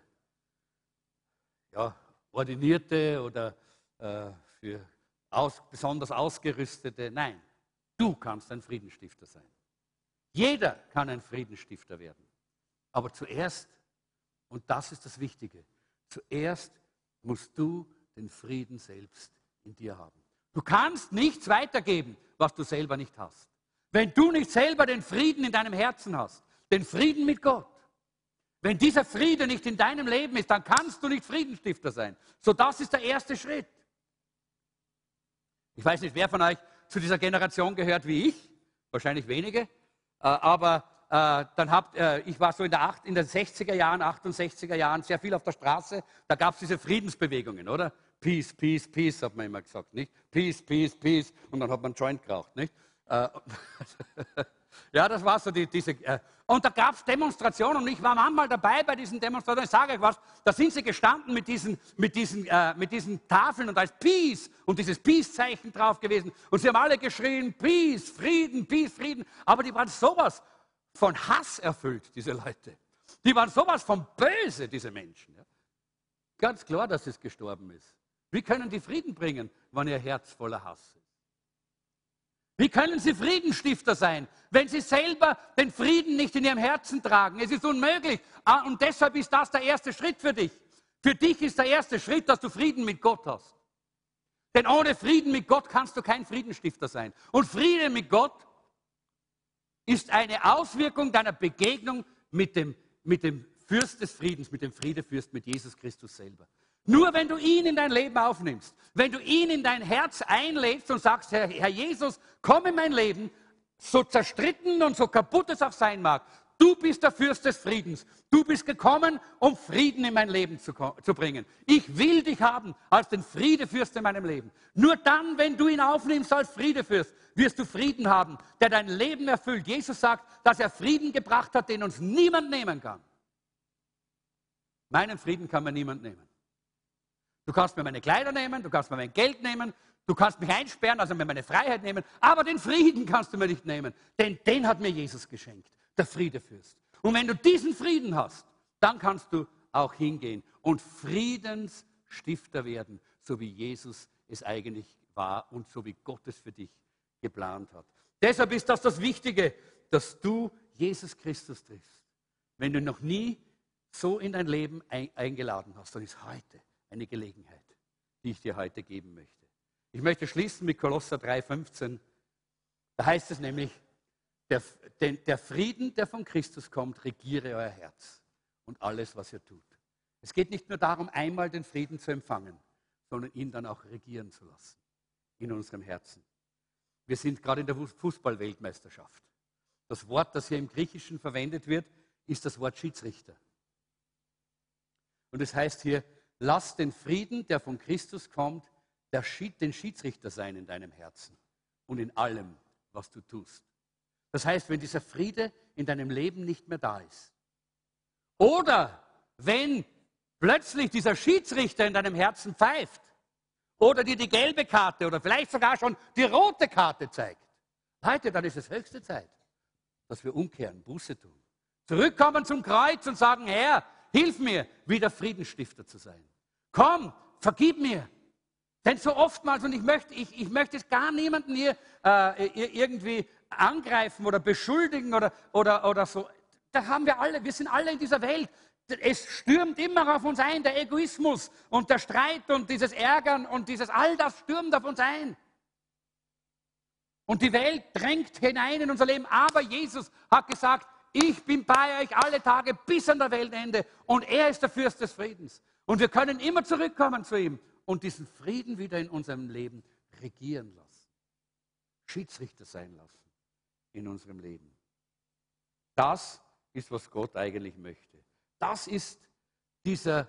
Ordinierte oder für besonders Ausgerüstete. Nein, du kannst ein Friedensstifter sein. Jeder kann ein Friedensstifter werden. Aber zuerst, und das ist das Wichtige, zuerst musst du den Frieden selbst in dir haben. Du kannst nichts weitergeben, was du selber nicht hast. Wenn du nicht selber den Frieden in deinem Herzen hast, den Frieden mit Gott, Wenn dieser Friede nicht in deinem Leben ist, dann kannst du nicht Friedensstifter sein. So, das ist der erste Schritt. Ich weiß nicht, wer von euch zu dieser Generation gehört wie ich. Wahrscheinlich wenige. Aber ich war so in den 60er Jahren, 68er Jahren sehr viel auf der Straße. Da gab es diese Friedensbewegungen, oder? Peace, Peace, Peace, hat man immer gesagt, nicht? Peace, Peace, Peace. Und dann hat man einen Joint geraucht, nicht? Ja, das war so diese. Und da gab es Demonstrationen und ich war manchmal dabei bei diesen Demonstrationen. Ich sage euch was, da sind sie gestanden mit diesen Tafeln und da ist Peace und dieses Peace-Zeichen drauf gewesen. Und sie haben alle geschrien, Peace, Frieden, Peace, Frieden. Aber die waren sowas von Hass erfüllt, diese Leute. Die waren sowas von böse, diese Menschen. Ja. Ganz klar, dass es gestorben ist. Wie können die Frieden bringen, wenn ihr Herz voller Hass ist? Wie können sie Friedensstifter sein, wenn sie selber den Frieden nicht in ihrem Herzen tragen? Es ist unmöglich. Und deshalb ist das der erste Schritt für dich. Für dich ist der erste Schritt, dass du Frieden mit Gott hast. Denn ohne Frieden mit Gott kannst du kein Friedensstifter sein. Und Frieden mit Gott ist eine Auswirkung deiner Begegnung mit dem Fürst des Friedens, mit dem Friedefürst, mit Jesus Christus selber. Nur wenn du ihn in dein Leben aufnimmst, wenn du ihn in dein Herz einlädst und sagst, Herr Jesus, komm in mein Leben, so zerstritten und so kaputt es auch sein mag, du bist der Fürst des Friedens. Du bist gekommen, um Frieden in mein Leben zu bringen. Ich will dich haben als den Friedefürst in meinem Leben. Nur dann, wenn du ihn aufnimmst als Friedefürst, wirst du Frieden haben, der dein Leben erfüllt. Jesus sagt, dass er Frieden gebracht hat, den uns niemand nehmen kann. Meinen Frieden kann mir niemand nehmen. Du kannst mir meine Kleider nehmen, du kannst mir mein Geld nehmen, du kannst mich einsperren, also mir meine Freiheit nehmen, aber den Frieden kannst du mir nicht nehmen, denn den hat mir Jesus geschenkt, der Friedefürst. Und wenn du diesen Frieden hast, dann kannst du auch hingehen und Friedensstifter werden, so wie Jesus es eigentlich war und so wie Gott es für dich geplant hat. Deshalb ist das Wichtige, dass du Jesus Christus triffst. Wenn du noch nie so in dein Leben eingeladen hast, dann ist heute eine Gelegenheit, die ich dir heute geben möchte. Ich möchte schließen mit Kolosser 3,15. Da heißt es nämlich, der Frieden, der von Christus kommt, regiere euer Herz und alles, was ihr tut. Es geht nicht nur darum, einmal den Frieden zu empfangen, sondern ihn dann auch regieren zu lassen in unserem Herzen. Wir sind gerade in der Fußball-Weltmeisterschaft. Das Wort, das hier im Griechischen verwendet wird, ist das Wort Schiedsrichter. Und es heißt hier, lass den Frieden, der von Christus kommt, den Schiedsrichter sein in deinem Herzen und in allem, was du tust. Das heißt, wenn dieser Friede in deinem Leben nicht mehr da ist, oder wenn plötzlich dieser Schiedsrichter in deinem Herzen pfeift, oder dir die gelbe Karte oder vielleicht sogar schon die rote Karte zeigt, heute, dann ist es höchste Zeit, dass wir umkehren, Buße tun. Zurückkommen zum Kreuz und sagen, Herr, hilf mir, wieder Friedensstifter zu sein. Komm, vergib mir. Denn so oftmals, und ich möchte es gar niemanden hier irgendwie angreifen oder beschuldigen oder so. Da haben wir sind alle in dieser Welt. Es stürmt immer auf uns ein, der Egoismus und der Streit und dieses Ärgern und all das stürmt auf uns ein. Und die Welt drängt hinein in unser Leben. Aber Jesus hat gesagt, ich bin bei euch alle Tage bis an der Weltende und er ist der Fürst des Friedens. Und wir können immer zurückkommen zu ihm und diesen Frieden wieder in unserem Leben regieren lassen. Schiedsrichter sein lassen in unserem Leben. Das ist, was Gott eigentlich möchte. Das ist dieser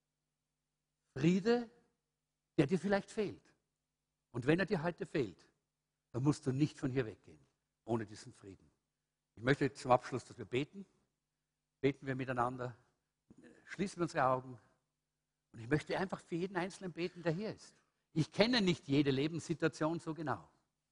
Friede, der dir vielleicht fehlt. Und wenn er dir heute fehlt, dann musst du nicht von hier weggehen, ohne diesen Frieden. Ich möchte zum Abschluss, dass wir beten. Beten wir miteinander. Schließen wir unsere Augen. Und ich möchte einfach für jeden Einzelnen beten, der hier ist. Ich kenne nicht jede Lebenssituation so genau.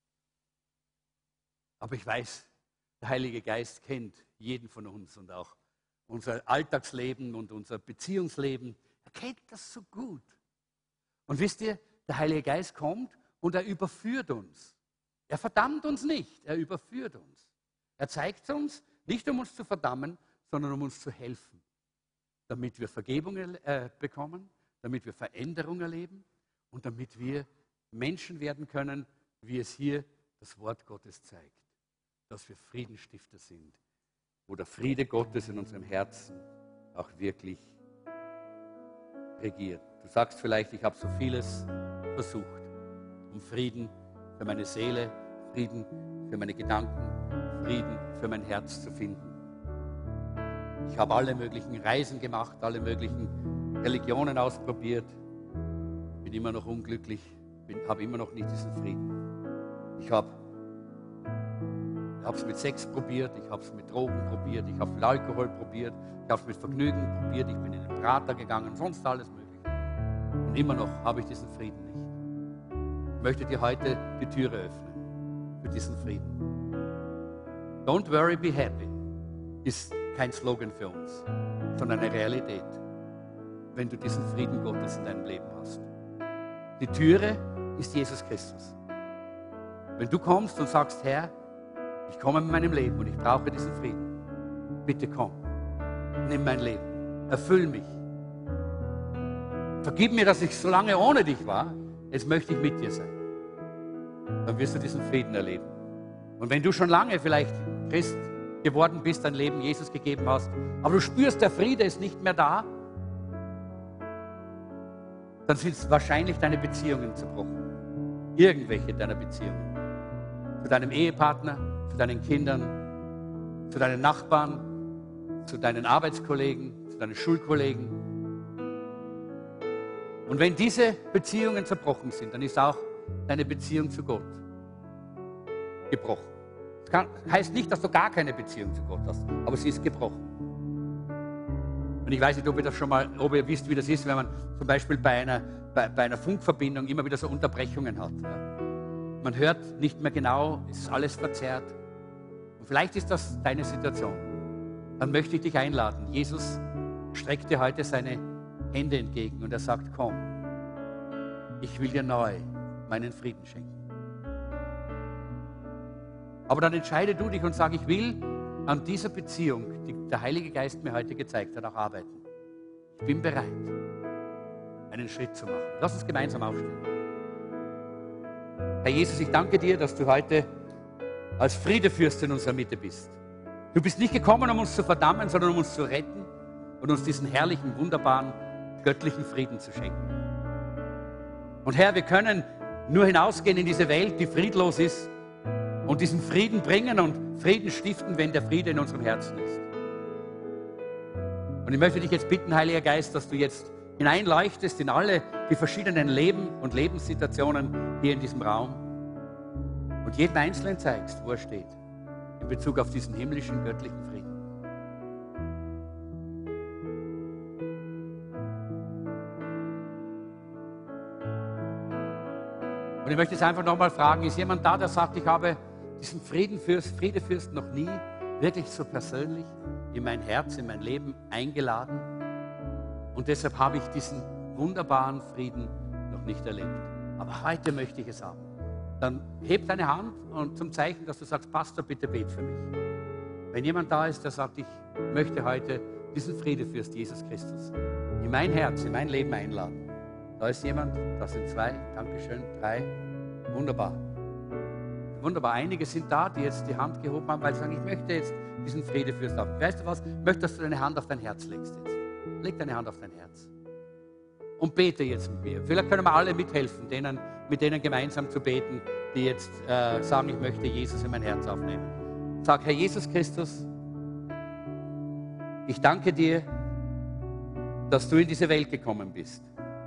Aber ich weiß, der Heilige Geist kennt jeden von uns und auch unser Alltagsleben und unser Beziehungsleben. Er kennt das so gut. Und wisst ihr, der Heilige Geist kommt und er überführt uns. Er verdammt uns nicht, er überführt uns. Er zeigt uns, nicht um uns zu verdammen, sondern um uns zu helfen, damit wir Vergebung bekommen, damit wir Veränderung erleben und damit wir Menschen werden können, wie es hier das Wort Gottes zeigt, dass wir Friedensstifter sind, wo der Friede Gottes in unserem Herzen auch wirklich regiert. Du sagst vielleicht, ich habe so vieles versucht, um Frieden für meine Seele, Frieden für meine Gedanken, Frieden für mein Herz zu finden. Ich habe alle möglichen Reisen gemacht, alle möglichen Religionen ausprobiert, bin immer noch unglücklich, habe immer noch nicht diesen Frieden. Ich habe es mit Sex probiert, ich habe es mit Drogen probiert, ich habe mit Alkohol probiert, ich habe es mit Vergnügen probiert, ich bin in den Prater gegangen, sonst alles Mögliche. Und immer noch habe ich diesen Frieden nicht. Ich möchte dir heute die Türe öffnen für diesen Frieden. Don't worry, be happy ist kein Slogan für uns, sondern eine Realität, wenn du diesen Frieden Gottes in deinem Leben hast. Die Türe ist Jesus Christus. Wenn du kommst und sagst, Herr, ich komme mit meinem Leben und ich brauche diesen Frieden, bitte komm, nimm mein Leben, erfüll mich. Vergib mir, dass ich so lange ohne dich war, jetzt möchte ich mit dir sein. Dann wirst du diesen Frieden erleben. Und wenn du schon lange vielleicht Christ geworden bist, dein Leben Jesus gegeben hast, aber du spürst, der Friede ist nicht mehr da, dann sind es wahrscheinlich deine Beziehungen zerbrochen. Irgendwelche deiner Beziehungen. Zu deinem Ehepartner, zu deinen Kindern, zu deinen Nachbarn, zu deinen Arbeitskollegen, zu deinen Schulkollegen. Und wenn diese Beziehungen zerbrochen sind, dann ist auch deine Beziehung zu Gott gebrochen. Das heißt nicht, dass du gar keine Beziehung zu Gott hast, aber sie ist gebrochen. Und ich weiß nicht, ob ihr wisst, wie das ist, wenn man zum Beispiel bei einer Funkverbindung immer wieder so Unterbrechungen hat. Ja. Man hört nicht mehr genau, es ist alles verzerrt. Und vielleicht ist das deine Situation. Dann möchte ich dich einladen. Jesus streckt dir heute seine Hände entgegen und er sagt, komm, ich will dir neu meinen Frieden schenken. Aber dann entscheide du dich und sag, ich will an dieser Beziehung, die der Heilige Geist mir heute gezeigt hat, auch arbeiten. Ich bin bereit, einen Schritt zu machen. Lass uns gemeinsam aufstehen. Herr Jesus, ich danke dir, dass du heute als Friedefürst in unserer Mitte bist. Du bist nicht gekommen, um uns zu verdammen, sondern um uns zu retten und uns diesen herrlichen, wunderbaren, göttlichen Frieden zu schenken. Und Herr, wir können nur hinausgehen in diese Welt, die friedlos ist, und diesen Frieden bringen und Frieden stiften, wenn der Friede in unserem Herzen ist. Und ich möchte dich jetzt bitten, Heiliger Geist, dass du jetzt hineinleuchtest in alle die verschiedenen Leben und Lebenssituationen hier in diesem Raum und jedem Einzelnen zeigst, wo er steht, in Bezug auf diesen himmlischen, göttlichen Frieden. Und ich möchte jetzt einfach nochmal fragen, ist jemand da, der sagt, ich habe diesen Friedefürst noch nie wirklich so persönlich in mein Herz, in mein Leben eingeladen und deshalb habe ich diesen wunderbaren Frieden noch nicht erlebt. Aber heute möchte ich es haben. Dann heb deine Hand und zum Zeichen, dass du sagst, Pastor, bitte bet für mich. Wenn jemand da ist, der sagt, ich möchte heute diesen Friedefürst Jesus Christus in mein Herz, in mein Leben einladen. Da ist jemand, da sind 2, Dankeschön, 3, wunderbar. Wunderbar, einige sind da, die jetzt die Hand gehoben haben, weil sie sagen, ich möchte jetzt diesen Friedefürst haben. Weißt du was? Ich möchte, dass du deine Hand auf dein Herz legst jetzt. Leg deine Hand auf dein Herz. Und bete jetzt mit mir. Vielleicht können wir alle mithelfen, mit denen gemeinsam zu beten, die jetzt sagen, ich möchte Jesus in mein Herz aufnehmen. Sag, Herr Jesus Christus, ich danke dir, dass du in diese Welt gekommen bist,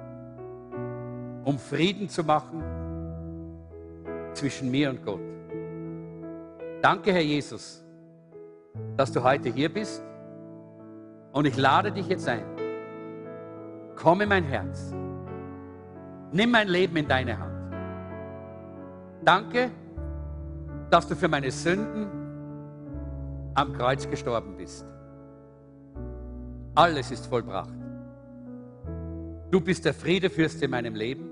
um Frieden zu machen zwischen mir und Gott. Danke, Herr Jesus, dass du heute hier bist und ich lade dich jetzt ein. Komm in mein Herz. Nimm mein Leben in deine Hand. Danke, dass du für meine Sünden am Kreuz gestorben bist. Alles ist vollbracht. Du bist der Friedefürst in meinem Leben.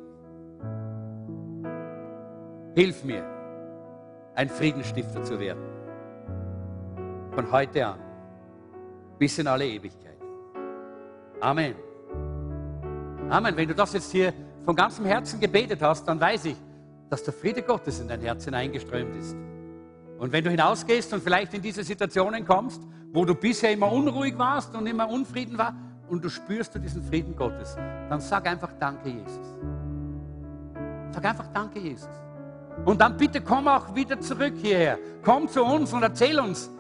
Hilf mir, ein Friedensstifter zu werden. Von heute an bis in alle Ewigkeit. Amen. Amen. Wenn du das jetzt hier von ganzem Herzen gebetet hast, dann weiß ich, dass der Friede Gottes in dein Herz hineingeströmt ist. Und wenn du hinausgehst und vielleicht in diese Situationen kommst, wo du bisher immer unruhig warst und immer Unfrieden war und du spürst diesen Frieden Gottes, dann sag einfach Danke, Jesus. Sag einfach Danke, Jesus. Und dann bitte komm auch wieder zurück hierher. Komm zu uns und erzähl uns,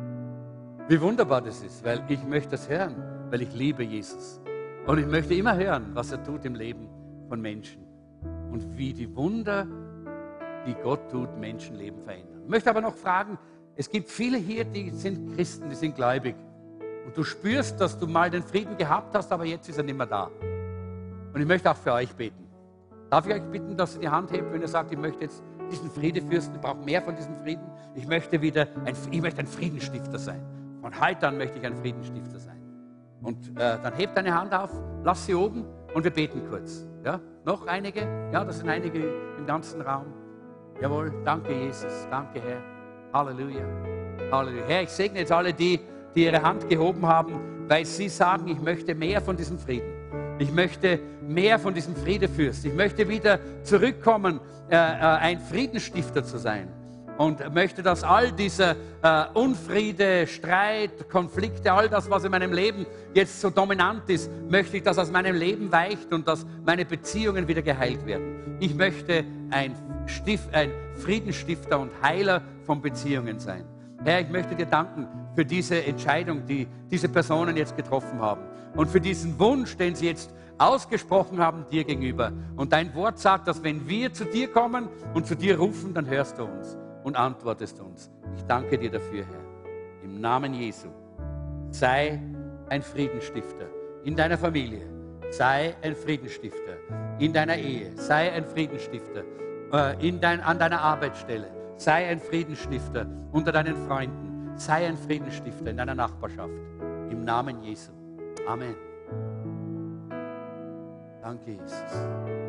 wie wunderbar das ist, weil ich möchte das hören, weil ich liebe Jesus. Und ich möchte immer hören, was er tut im Leben von Menschen und wie die Wunder, die Gott tut, Menschenleben verändern. Ich möchte aber noch fragen, es gibt viele hier, die sind Christen, die sind gläubig. Und du spürst, dass du mal den Frieden gehabt hast, aber jetzt ist er nicht mehr da. Und ich möchte auch für euch beten. Darf ich euch bitten, dass ihr die Hand hebt, wenn ihr sagt, ich möchte jetzt diesen Friedefürsten, ich brauche mehr von diesem Frieden. Ich möchte ein Friedensstifter sein. Von heute an möchte ich ein Friedensstifter sein. Und dann hebt deine Hand auf, lass sie oben und wir beten kurz. Ja? Noch einige? Ja, das sind einige im ganzen Raum. Jawohl, danke Jesus, danke Herr. Halleluja. Halleluja. Herr, ich segne jetzt alle, die ihre Hand gehoben haben, weil sie sagen, ich möchte mehr von diesem Frieden. Ich möchte mehr von diesem Friedefürst. Ich möchte wieder zurückkommen, ein Friedensstifter zu sein. Und möchte, dass all diese Unfriede, Streit, Konflikte, all das, was in meinem Leben jetzt so dominant ist, möchte ich, dass aus meinem Leben weicht und dass meine Beziehungen wieder geheilt werden. Ich möchte ein Friedensstifter und Heiler von Beziehungen sein. Herr, ich möchte dir danken für diese Entscheidung, die diese Personen jetzt getroffen haben und für diesen Wunsch, den sie jetzt ausgesprochen haben dir gegenüber. Und dein Wort sagt, dass wenn wir zu dir kommen und zu dir rufen, dann hörst du uns und antwortest uns. Ich danke dir dafür, Herr. Im Namen Jesu. Sei ein Friedensstifter in deiner Familie. Sei ein Friedensstifter in deiner Ehe. Sei ein Friedensstifter an deiner Arbeitsstelle. Sei ein Friedensstifter unter deinen Freunden. Sei ein Friedensstifter in deiner Nachbarschaft. Im Namen Jesu. Amen. Danke, Jesus.